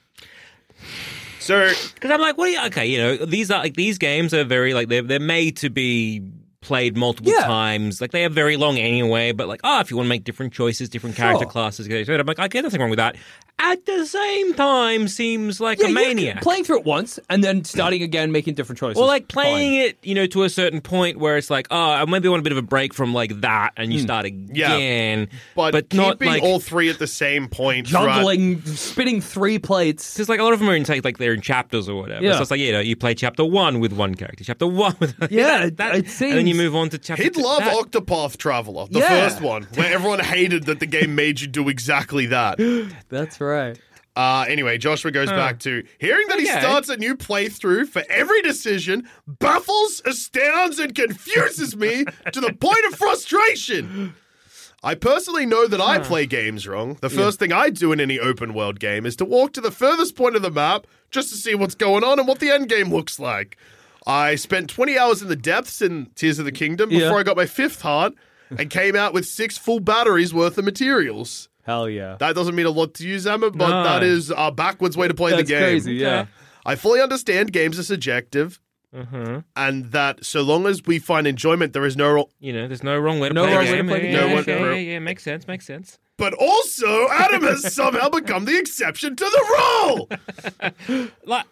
So Because I'm like, what are you? Okay, these games are very like they're made to be played multiple times. Like they are very long anyway. But like, if you want to make different choices, different character classes, I'm like, I get nothing wrong with that. At the same time, seems like a maniac. Playing through it once and then starting again, making different choices. Or like playing it, to a certain point where it's like, I maybe want a bit of a break from like that, and you start again. but not keeping like all 3 at the same point. throughout- juggling, spinning 3 plates. because like a lot of them are in like they're in chapters or whatever. Yeah. So it's like you play chapter 1 with one character, chapter 1 with Yeah, it and then you seems- move on to chapter. He'd 2. love That- Octopath Traveler, the Yeah. first one, where everyone hated that the game made you do exactly that. That's right. Anyway, Joshua goes back to hearing that he Okay. starts a new playthrough for every decision baffles, astounds, and confuses me to the point of frustration. I personally know that I play games wrong. The first thing I do in any open world game is to walk to the furthest point of the map just to see what's going on and what the end game looks like. I spent 20 hours in the depths in Tears of the Kingdom before I got my 5th heart and came out with 6 full batteries worth of materials. Hell yeah. That doesn't mean a lot to you, Zama, but No. that is a backwards way to play That's the game. crazy, yeah. I fully understand games are subjective, and that so long as we find enjoyment, there is no... there's no wrong way to No play wrong the way to game. play the Yeah, game. okay, No, yeah, makes sense. But also, Adam has somehow become the exception to the rule! Like,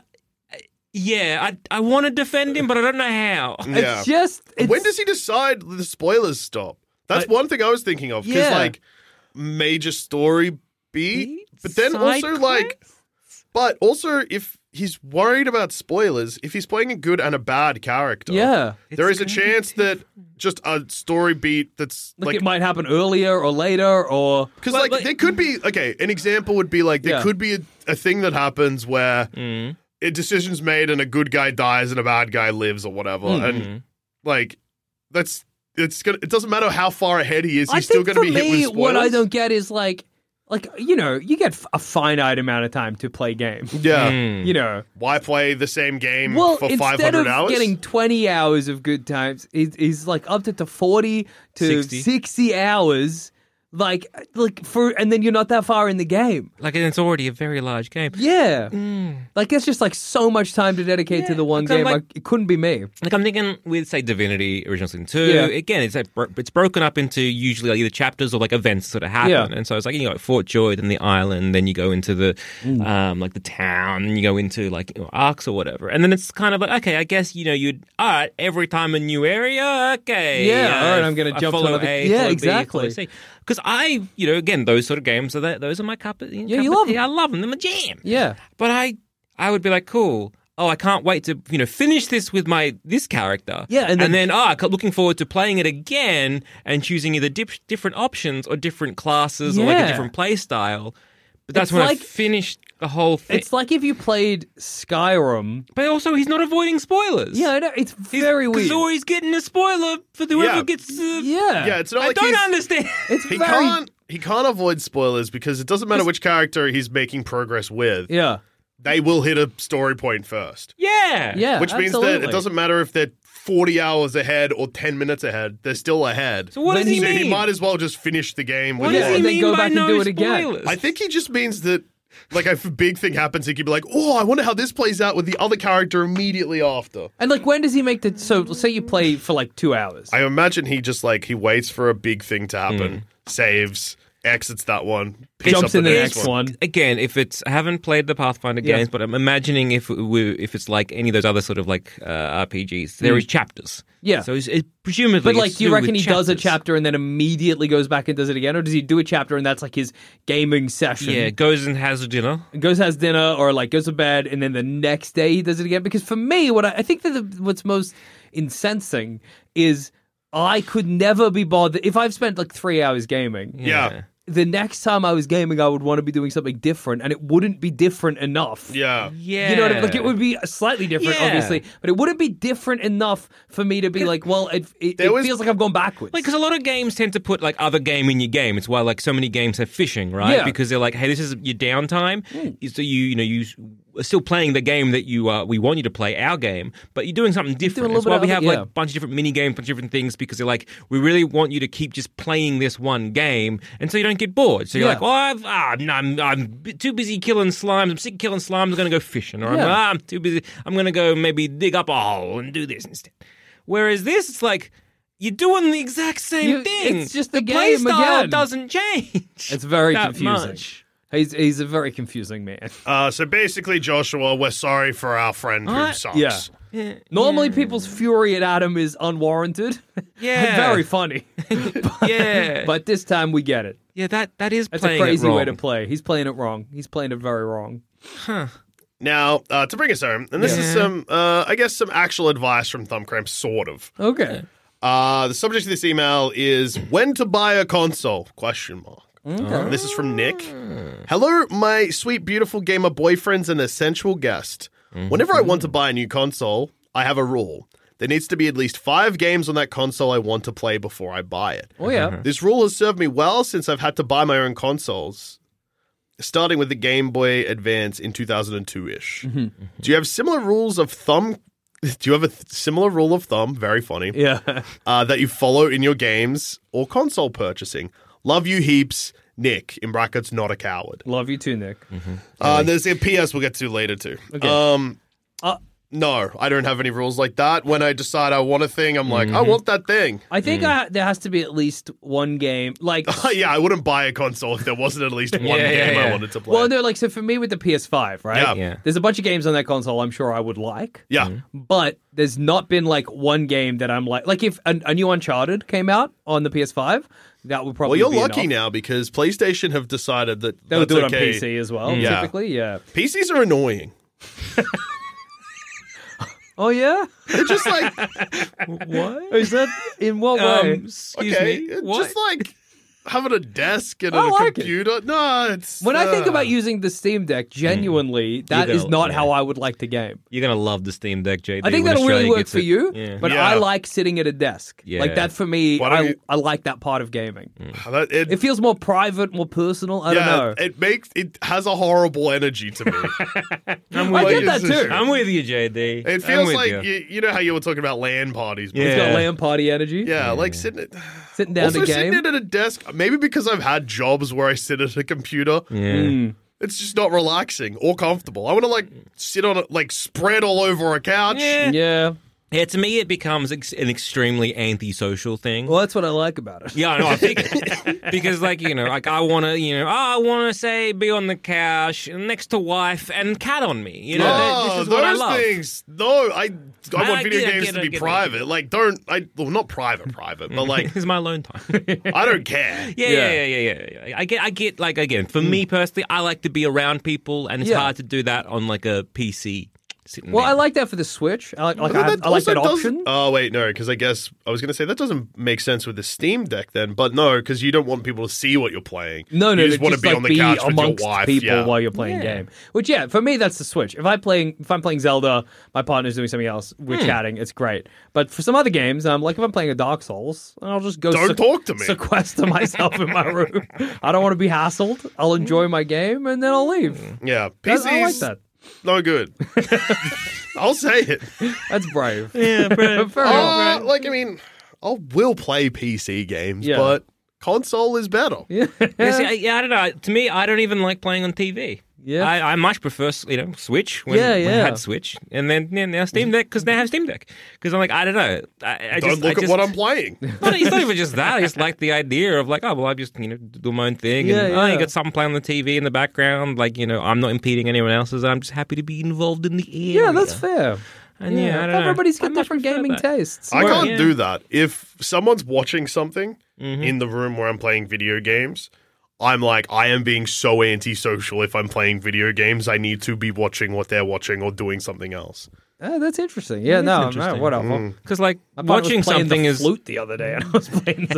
I want to defend him, but I don't know how. Yeah. It's just... When does he decide the spoilers stop? That's one thing I was thinking of, because, like, major story beat, but then Side also, like... But also, if he's worried about spoilers, if he's playing a good and a bad character, there is a chance that just a story beat that's like it might happen earlier or later or... Because there could be, an example would be like there could be a thing that happens where a decision's made and a good guy dies and a bad guy lives or whatever. And like it doesn't matter how far ahead he is, he's still going to be hit with spoilers. What I don't get is like, you get a finite amount of time to play games. Yeah. Why play the same game for 500 instead of hours? getting 20 hours of good times, he's like upped it to 40 to 60 hours. Like and then you're not that far in the game. Like, and it's already a very large game. Yeah. Like, it's just like so much time to dedicate to the one game. Like, it couldn't be me. Like, I'm thinking with, say, Divinity Original Sin 2, again, it's broken up into usually either chapters or like events sort of happen. Yeah. And so it's like, you know, Fort Joy, then the island, then you go into the, like the town, and you go into like, you know, arcs or whatever. And then it's kind of like, okay, I guess, you know, all right, every time a new area, okay. Yeah, all right, I'm going to jump to another. Exactly. Because I, you know, again, those sort of games, those are my cup of tea. You love them. I love them. They're my jam. Yeah. But I would be like, cool. Oh, I can't wait to, you know, finish this with this character. Yeah, and then looking forward to playing it again and choosing either different options or different classes or like a different play style. But that's when I finished the whole thing. It's like if you played Skyrim. But also, he's not avoiding spoilers. Yeah, I know. It's very weird. He's always getting a spoiler for whoever gets... Yeah, it's not like I don't understand. He can't avoid spoilers because it doesn't matter which character he's making progress with. Yeah. They will hit a story point first. Yeah. Yeah, Which means that it doesn't matter if they're 40 hours ahead or 10 minutes ahead. They're still ahead. So what does he mean? He might as well just finish the game. What does he mean go by back and no do it spoilers? again? I think he just means that, like, if a big thing happens, he could be like, oh, I wonder how this plays out with the other character immediately after. And, like, when does he make so say you play for, like, 2 hours. I imagine he just, like, he waits for a big thing to happen, saves, exits that one, picks jumps up in the next next one. Again, I haven't played the Pathfinder games, but I'm imagining if it's like any of those other sort of like RPGs, there is chapters. Yeah. So it's presumably. But like, do you reckon he does a chapters. chapter and then immediately goes back and does it again, or does he do a chapter and that's like his gaming session? Yeah, goes and has dinner. Has dinner, or like goes to bed, and then the next day he does it again. Because for me, I think that what's most incensing is I could never be bothered if I've spent like 3 hours gaming. Yeah. The next time I was gaming, I would want to be doing something different, and it wouldn't be different enough. Yeah. Yeah. You know what I mean? Like, it would be slightly different, Yeah. obviously, but it wouldn't be different enough for me to be like, well, it feels like I'm going backwards. Like, because a lot of games tend to put like other game in your game. It's why like so many games have fishing, right? Yeah. Because they're like, hey, this is your downtime. So you are still playing the game that we want you to play, our game, but you're doing something different. That's why we have like a bunch of different mini games, a bunch of different things, because they're like, we really want you to keep just playing this one game, and so you don't get bored. So you're like, well, I'm too busy killing slimes. I'm sick of killing slimes. I'm going to go fishing, or I'm too busy. I'm going to go maybe dig up a hole and do this instead. Whereas this, it's like, you're doing the exact same thing. It's just the play game style again. doesn't change. It's very that confusing. much. He's a very confusing man. So basically, Joshua, we're sorry for our friend who sucks. Yeah. Normally, people's fury at Adam is unwarranted. Yeah. And very funny. Yeah. But this time we get it. Yeah, that is That's playing a crazy it wrong. way to play. He's playing it wrong. He's playing it very wrong. Now, to bring us home, and this is some, I guess, some actual advice from Thumbcramp, sort of. Okay. The subject of this email is when to buy a console? ? Okay. This is from Nick. Hello, my sweet, beautiful gamer boyfriends and essential guest. Whenever I want to buy a new console, I have a rule. There needs to be at least 5 games on that console I want to play before I buy it. Oh, yeah. This rule has served me well since I've had to buy my own consoles, starting with the Game Boy Advance in 2002-ish. Do you have similar rules of thumb? Do you have a similar rule of thumb? Very funny. Yeah. That you follow in your games or console purchasing? Love you heaps, Nick, in brackets, not a coward. Love you too, Nick. There's a PS we'll get to later too. Okay. No, I don't have any rules like that. When I decide I want a thing, I'm like, I want that thing. I think there has to be at least one game. Like, yeah, I wouldn't buy a console if there wasn't at least one game I wanted to play. well, no, like, so for me with the PS5, right? Yeah. There's a bunch of games on that console I'm sure I would like. Yeah. But there's not been like one game that I'm like if a new Uncharted came out on the PS5, that would probably Well, be you're lucky enough. now because PlayStation have decided that They'll do it okay. on PC as well, Yeah. typically, yeah. PCs are annoying. Oh, yeah? They're just like, What? Is that in what way? Excuse okay, me. it's What? just like having a desk and I a like it. computer. No, it's... When I think about using the Steam Deck, genuinely, that is not how I would like to game. You're going to love the Steam Deck, JD. I think when that'll really Australia work gets for it. you, Yeah. but Yeah. I like sitting at a desk. Yeah. Like that for me, Why don't I like that part of gaming. It It feels more private, more personal. I don't know. It has a horrible energy to me. I'm I with get you. that too. I'm with you, JD. It I'm feels with like you. you know how you were talking about LAN parties. Yeah. It's got LAN party energy. Yeah, like sitting at... Sitting down also to game. sitting at a desk, maybe because I've had jobs where I sit at a computer. Yeah. It's just not relaxing or comfortable. I want to sit on it, spread all over a couch. Yeah. Yeah, to me, it becomes an extremely antisocial thing. Well, that's what I like about it. Yeah, I know. I think because, I want to, say, be on the couch next to wife and cat on me. You know, this is what I love. Those things. No, I want video games to be private. Not private, but it's my alone time. I don't care. Yeah. I get. Again, for me personally, I like to be around people, and it's hard to do that on a PC. Well, I like that for the Switch. I like that option. Oh, wait, no, because I guess I was going to say that doesn't make sense with the Steam Deck then, but no, because you don't want people to see what you're playing. No, you just want to be on the couch with your amongst wife. people while you're playing a game. Which, for me, that's the Switch. If I'm playing Zelda, my partner's doing something else, we're chatting, it's great. But for some other games, if I'm playing a Dark Souls, I'll just go Don't talk to me. Sequester myself in my room. I don't want to be hassled. I'll enjoy my game, and then I'll leave. Yeah, PC's I like that. No good. I'll say it. That's brave. Yeah, brave. I will play PC games, but console is better. Yeah. I don't know. To me, I don't even like playing on TV. Yeah, I much prefer Switch when I had Switch, and then now Steam Deck because they have Steam Deck. Because I'm I don't know. Don't look at what I'm playing. It's not even just that. I just like the idea of I just do my own thing, and you got something playing on the TV in the background. I'm not impeding anyone else's. And I'm just happy to be involved in the area. Yeah, that's fair. And I don't know. Everybody's got different gaming tastes. I can't do that. If someone's watching something in the room where I'm playing video games, I'm I am being so antisocial if I'm playing video games. I need to be watching what they're watching or doing something else. That's interesting. Yeah, no, whatever. Because watching something is flute the other day, and I was playing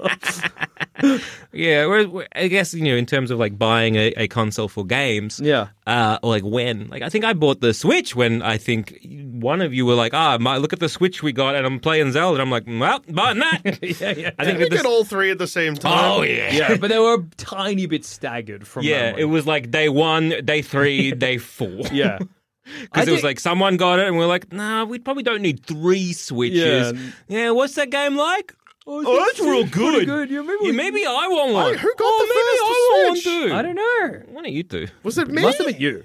Zelda. Yeah, I guess in terms of buying a console for games. Yeah. Or when I think I bought the Switch when I think one of you were look at the Switch we got, and I'm playing Zelda. And I'm well, buying that. yeah. I think we did all three at the same time. Oh yeah. Yeah, but they were a tiny bit staggered from. Yeah, memory. it was day 1, day 3, day 4. Yeah. Because it was someone got it, and we're nah, we probably don't need 3 Switches. Yeah, what's that game like? Oh, that's real good. Maybe I want one. Who got the first I want Switch? one too. I don't know. Why don't you two? Was it me? Must have been you.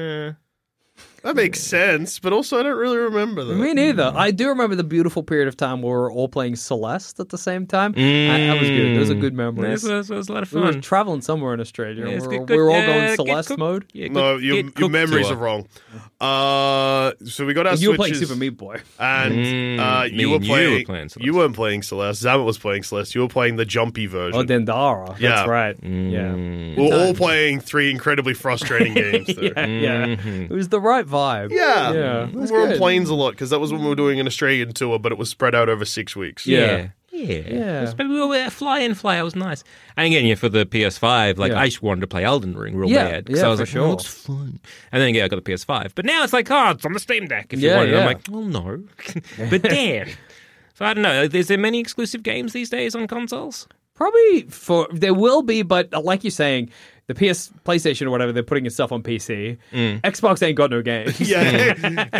That makes sense, but also I don't really remember that. Me neither. I do remember the beautiful period of time where we were all playing Celeste at the same time. That was good. Those are good memories. It was a lot of We fun. were traveling somewhere in Australia. Yeah, we were all going Celeste mode. Yeah, no, your memories are wrong. So we got our Switches. You were playing Super Meat Boy. And you were playing Celeste. You weren't playing Celeste. Zamet was playing Celeste. You were playing the jumpy version. Oh, Dendara. Yeah. That's right. Yeah. We were all playing 3 incredibly frustrating games. Though. Yeah. It was the right vibe. Yeah. We were on planes a lot because that was when we were doing an Australian tour, but it was spread out over 6 weeks. Yeah. But we were fly in, fly out was nice. And again, for the PS5, I just wanted to play Elden Ring real bad. Because I was sure. it looks fun. And then I got the PS5. But now it's it's on the Steam Deck if you want it. I'm well, no. But damn. So I don't know. Is there many exclusive games these days on consoles? Probably there will be, but like you're saying, the PlayStation or whatever, they're putting itself on PC. Xbox ain't got no games. Yeah,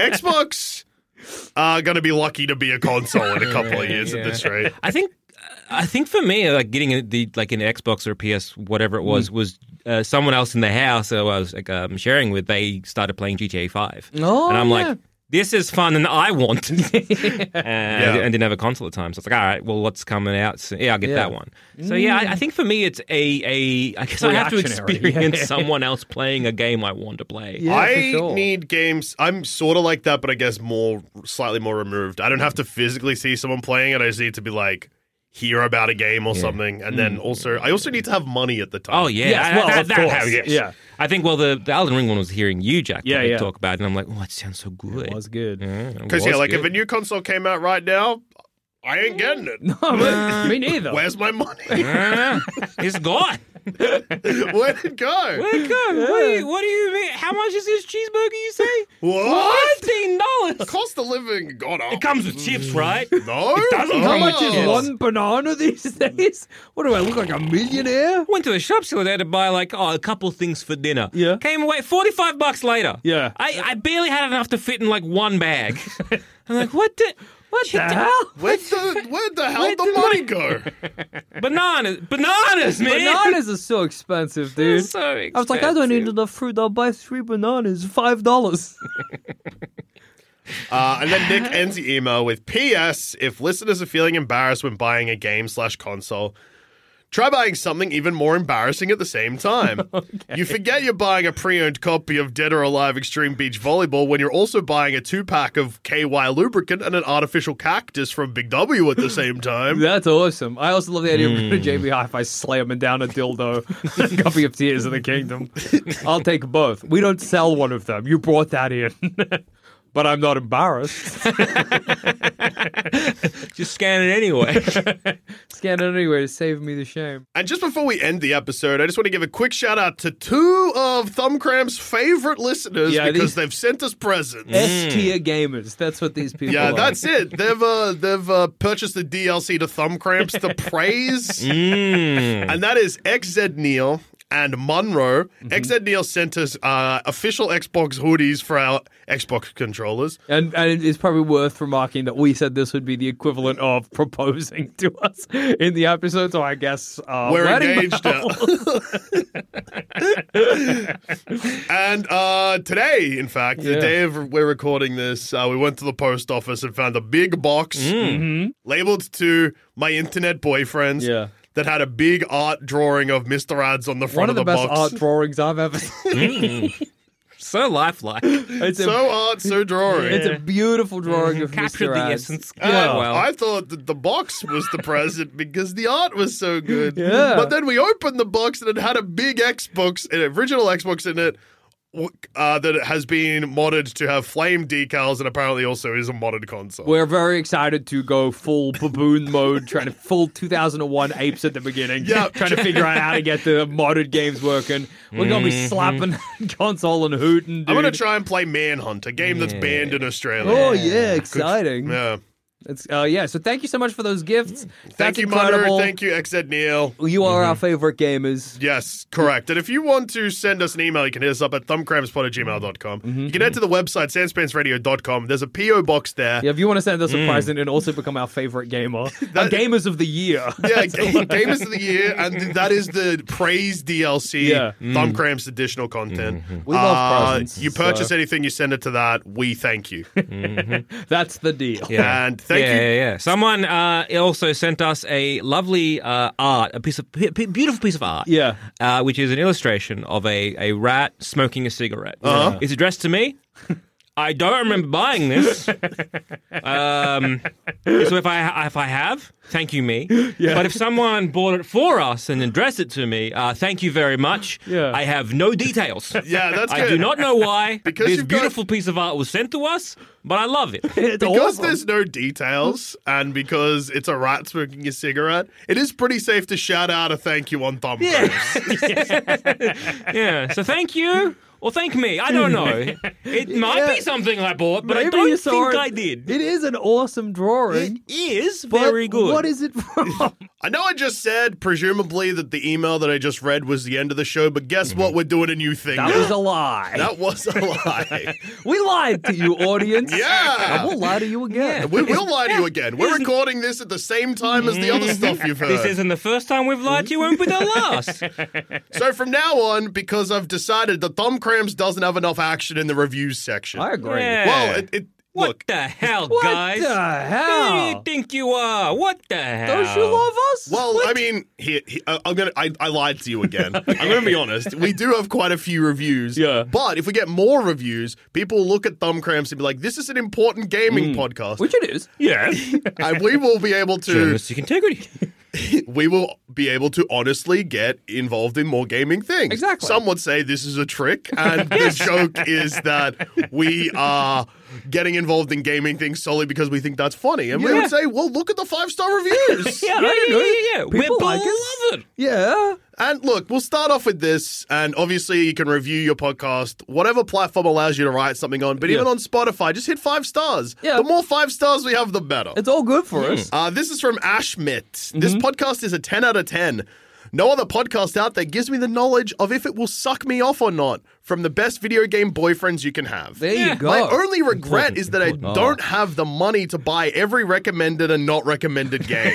Xbox are going to be lucky to be a console in a couple of years at this rate. I think for me, getting an Xbox or a PS, whatever it was someone else in the house who I was sharing with. They started playing GTA 5, and I'm this is fun, and I want it. And didn't have a console at the time, so it's all right. Well, what's coming out? So, I'll get that one. So I think for me, it's I guess I have to experience someone else playing a game I want to play. Yeah, I need games. I'm sort of like that, but I guess slightly more removed. I don't have to physically see someone playing it. I just need to be hear about a game or something, and then I also need to have money at the time. Oh yeah, of course. Yeah. I think the Elden Ring one was hearing you, Jack, talk about it, and I'm like, oh, it sounds so good. It was good. Because if a new console came out right now, I ain't getting it. No, me neither. Where's my money? It's gone. Where'd it go? What do you mean? How much is this cheeseburger, you say? What? $15. Cost of living gone up. It comes with chips, right? No. It doesn't How come much with is one banana these days? What do I look like, a millionaire? Went to the shops the other day to buy a couple things for dinner. Yeah. Came away $45 later. Yeah. I barely had enough to fit in one bag. I'm like, what the... What the hell? Where the hell did the money go? Bananas, man. Bananas are so expensive, dude. So expensive. I was like, I don't need enough fruit. I'll buy 3 bananas, $5. And then Nick ends the email with, P.S. If listeners are feeling embarrassed when buying a game/console, try buying something even more embarrassing at the same time. Okay. You forget you're buying a pre-owned copy of Dead or Alive Extreme Beach Volleyball when you're also buying a 2-pack of KY lubricant and an artificial cactus from Big W at the same time. That's awesome. I also love the idea of going to JB Hi-Fi slamming down a dildo, a copy of Tears of the Kingdom. I'll take both. We don't sell one of them. You brought that in. But I'm not embarrassed. Just scan it anyway. Scan it anyway to save me the shame. And just before we end the episode, I just want to give a quick shout out to 2 of Thumbcramp's favorite listeners because they've sent us presents. S-tier gamers. That's what these people are. Yeah, that's it. They've purchased the DLC to Thumbcramps, The Praise. And that is XZ Neil and Munro. XZ Neil sent us official Xbox hoodies for our Xbox controllers. And it's probably worth remarking that we said this would be the equivalent of proposing to us in the episode, so I guess we're engaged now. And today, in fact, the day we're recording this, we went to the post office and found a big box labeled to my internet boyfriends. Yeah. That had a big art drawing of Mr. Ads on the front of the box. One of the best art drawings I've ever seen. So lifelike. So drawing. It's a beautiful drawing of Captured Mr. the Ads. essence. Yeah, well. I thought that the box was the present because the art was so good. Yeah. But then we opened the box and it had a big Xbox, an original Xbox in it, that has been modded to have flame decals and apparently also is a modded console. We're very excited to go full baboon mode, trying to full 2001 apes at the beginning, trying to figure out how to get the modded games working. We're going to be slapping console and hooting, dude. I'm going to try and play Manhunt, a game that's banned in Australia. Oh, yeah, exciting. Yeah. It's, so thank you so much for those gifts. Thank you, Mother. Thank you, XZ Neil. You are our favorite gamers. Yes, correct. And if you want to send us an email, you can hit us up at thumbcrampspod@gmail.com. You can head to the website, sanspantsradio.com. There's a P.O. box there. Yeah, if you want to send us a present and also become our favorite gamer. Our Gamers of the Year. Yeah, Gamers of the Year. And that is the Praise DLC, Thumbcramps additional content. We love presents. You purchase anything, you send it to that. We thank you. That's the deal. Yeah. And thank you. Yeah. Someone also sent us a lovely art, a beautiful piece of art. Yeah. Which is an illustration of a rat smoking a cigarette. It's addressed to me. I don't remember buying this. So if I have, thank you, me. Yeah. But if someone bought it for us and addressed it to me, thank you very much. Yeah. I have no details. Yeah, that's good. I do not know why because this beautiful piece of art was sent to us, but I love it. Because awesome. There's no details and because it's a rat smoking a cigarette, it is pretty safe to shout out a thank you on Thumbcramps. Yeah, so thank you. Or thank me. I don't know. It might be something I bought, but I don't think I did. It is an awesome drawing. It is very good. What is it from? I know I just said, presumably, that the email that I just read was the end of the show, but guess what? We're doing a new thing That now. was a lie. That was a lie. We lied to you, audience. Yeah. And we'll lie to you again. We will lie to you again. We're recording this at the same time as the other stuff you've heard. This isn't the first time we've lied to you, won't be the last. So from now on, because I've decided that Thumbcramps doesn't have enough action in the reviews section. I agree. Yeah. Well, What look, the hell, What guys? the hell? Who do you think you are? What the hell? Don't you love us? well, I mean, I lied to you again. I'm going to be honest. We do have quite a few reviews. Yeah. But if we get more reviews, people will look at Thumbcramps and be like, this is an important gaming podcast. Which it is. Yeah. And we will be able to... Journalistic integrity. We will be able to honestly get involved in more gaming things. Exactly. Some would say this is a trick, and the joke is that we are getting involved in gaming things solely because we think that's funny. And we would say, well, look at the 5-star reviews. Yeah. People We like love it. Yeah. And look, we'll start off with this, and obviously you can review your podcast, whatever platform allows you to write something on, but even on Spotify, just hit 5 stars. Yeah. The more 5 stars we have, the better. It's all good for us. This is from Ashmit. This podcast is a 10 out of 10. No other podcast out there gives me the knowledge of if it will suck me off or not from the best video game boyfriends you can have. There you go. My only regret is that I don't have the money to buy every recommended and not recommended game.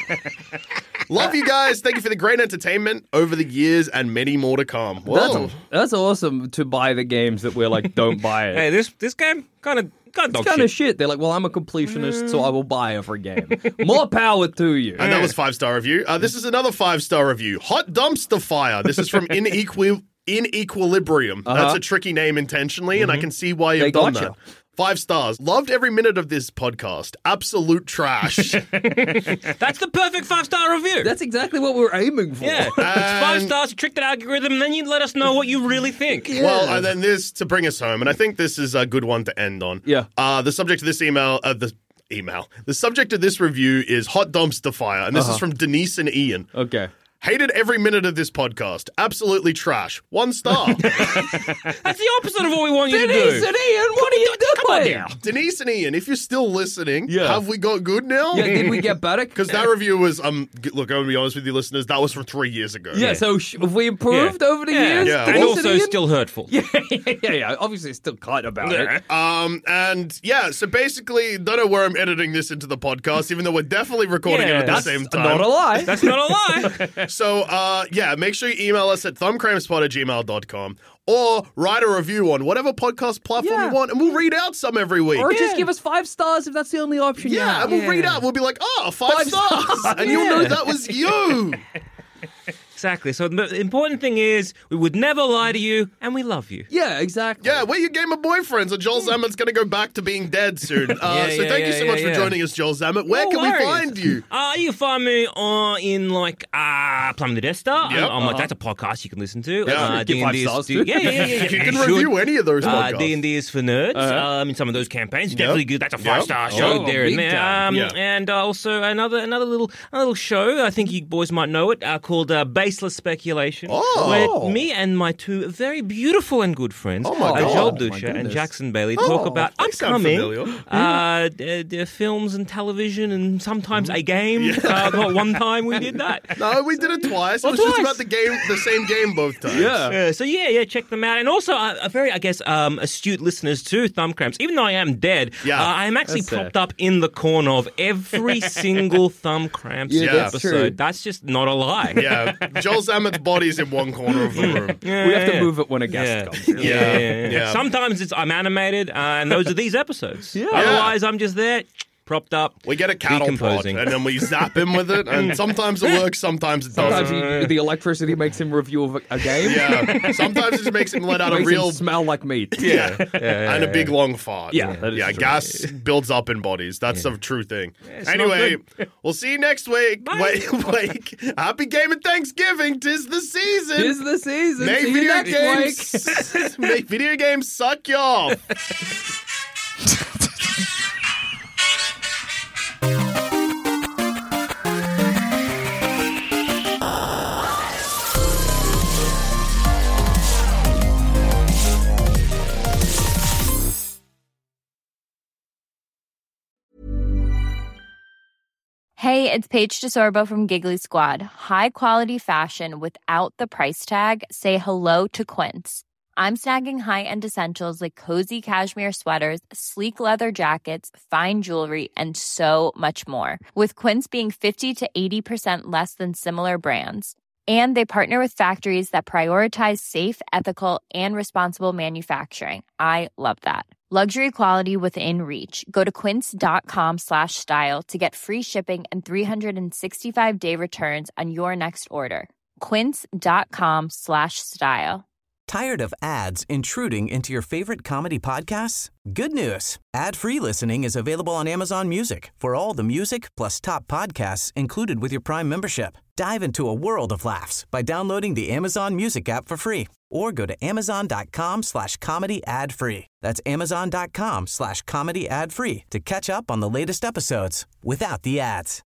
Love you guys. Thank you for the great entertainment over the years and many more to come. Whoa. That's awesome to buy the games that we're like, don't buy it. Hey, this game kind of it's kind of shit. They're like, well, I'm a completionist, so I will buy every game. More power to you. And that was 5-star review. This is another 5-star review. Hot Dumpster Fire. This is from In Equilibrium. That's a tricky name intentionally, and I can see why you've done that. 5 stars. Loved every minute of this podcast. Absolute trash. That's the perfect 5-star review. That's exactly what we're aiming for. Yeah. It's 5 stars, you trick that algorithm, and then you let us know what you really think. Yeah. Well, and then this to bring us home, and I think this is a good one to end on. Yeah. The subject of this the subject of this review is Hot Dumpster Fire, and this is from Denise and Ian. Okay. Hated every minute of this podcast. Absolutely trash. 1 star. That's the opposite of what we want you to do. Denise and Ian, what are you doing? Come on now. Denise and Ian, if you're still listening, have we got good now? Yeah, did we get better? Because that review was, look, I'm going to be honest with you listeners, that was from 3 years ago. Yeah, so have we improved over the years? Yeah. And also still hurtful. Yeah. Obviously still kind about it. And yeah, so basically, don't know where I'm editing this into the podcast, even though we're definitely recording it at the same time. Not a lie. That's not a lie. So, make sure you email us at thumbcrampspot@gmail.com or write a review on whatever podcast platform you want, and we'll read out some every week. Or just give us 5 stars if that's the only option you have. And we'll read out. We'll be like, 5 stars. And you'll know that was you. Exactly. So the important thing is we would never lie to you, and we love you. Yeah, exactly. Yeah, we're your gamer boyfriends, and Joel Zammett's going to go back to being dead soon. Thank you so much for joining us, Joel Zammett. Where can we find you? You can find me in Plumbing the Death Star. Yep. That's a podcast you can listen to. Give 5 stars to. You can review any of those podcasts. D&D is for nerds. In some of those campaigns, definitely good. That's a 5-star show there and there. And also another little show. I think you boys might know it called Baseless Speculation, where me and my 2 very beautiful and good friends, Joel Dusha and Jackson Bailey, talk about upcoming films and television and sometimes a game. One time we did that. No, we did it twice. It was just about the same game both times. So check them out. And also, a very, astute listeners to Thumb Cramps. Even though I am dead, I am actually propped up in the corner of every single Thumb Cramps episode. That's just not a lie. Yeah. Joel Zammett's body's in one corner of the room. We have to move it when a guest comes. Yeah. Sometimes I'm animated, and those are these episodes. Otherwise, I'm just there, propped up. We get a cattle prod, and then we zap him with it, and sometimes it works, sometimes it doesn't. Sometimes the electricity makes him review a game. Yeah. Sometimes it just makes him let out a real... smell like meat. And a big long fart. Yeah, gas builds up in bodies. That's a true thing. Anyway, we'll see you next week. Wait. Happy Game and Thanksgiving. 'Tis the season. Make video games suck you off. Hey, it's Paige DeSorbo from Giggly Squad. High quality fashion without the price tag. Say hello to Quince. I'm snagging high-end essentials like cozy cashmere sweaters, sleek leather jackets, fine jewelry, and so much more. With Quince being 50 to 80% less than similar brands. And they partner with factories that prioritize safe, ethical, and responsible manufacturing. I love that. Luxury quality within reach. Go to quince.com/style to get free shipping and 365-day returns on your next order. Quince.com/style. Tired of ads intruding into your favorite comedy podcasts? Good news. Ad-free listening is available on Amazon Music for all the music plus top podcasts included with your Prime membership. Dive into a world of laughs by downloading the Amazon Music app for free or go to amazon.com/comedy ad-free. That's amazon.com/comedy ad-free to catch up on the latest episodes without the ads.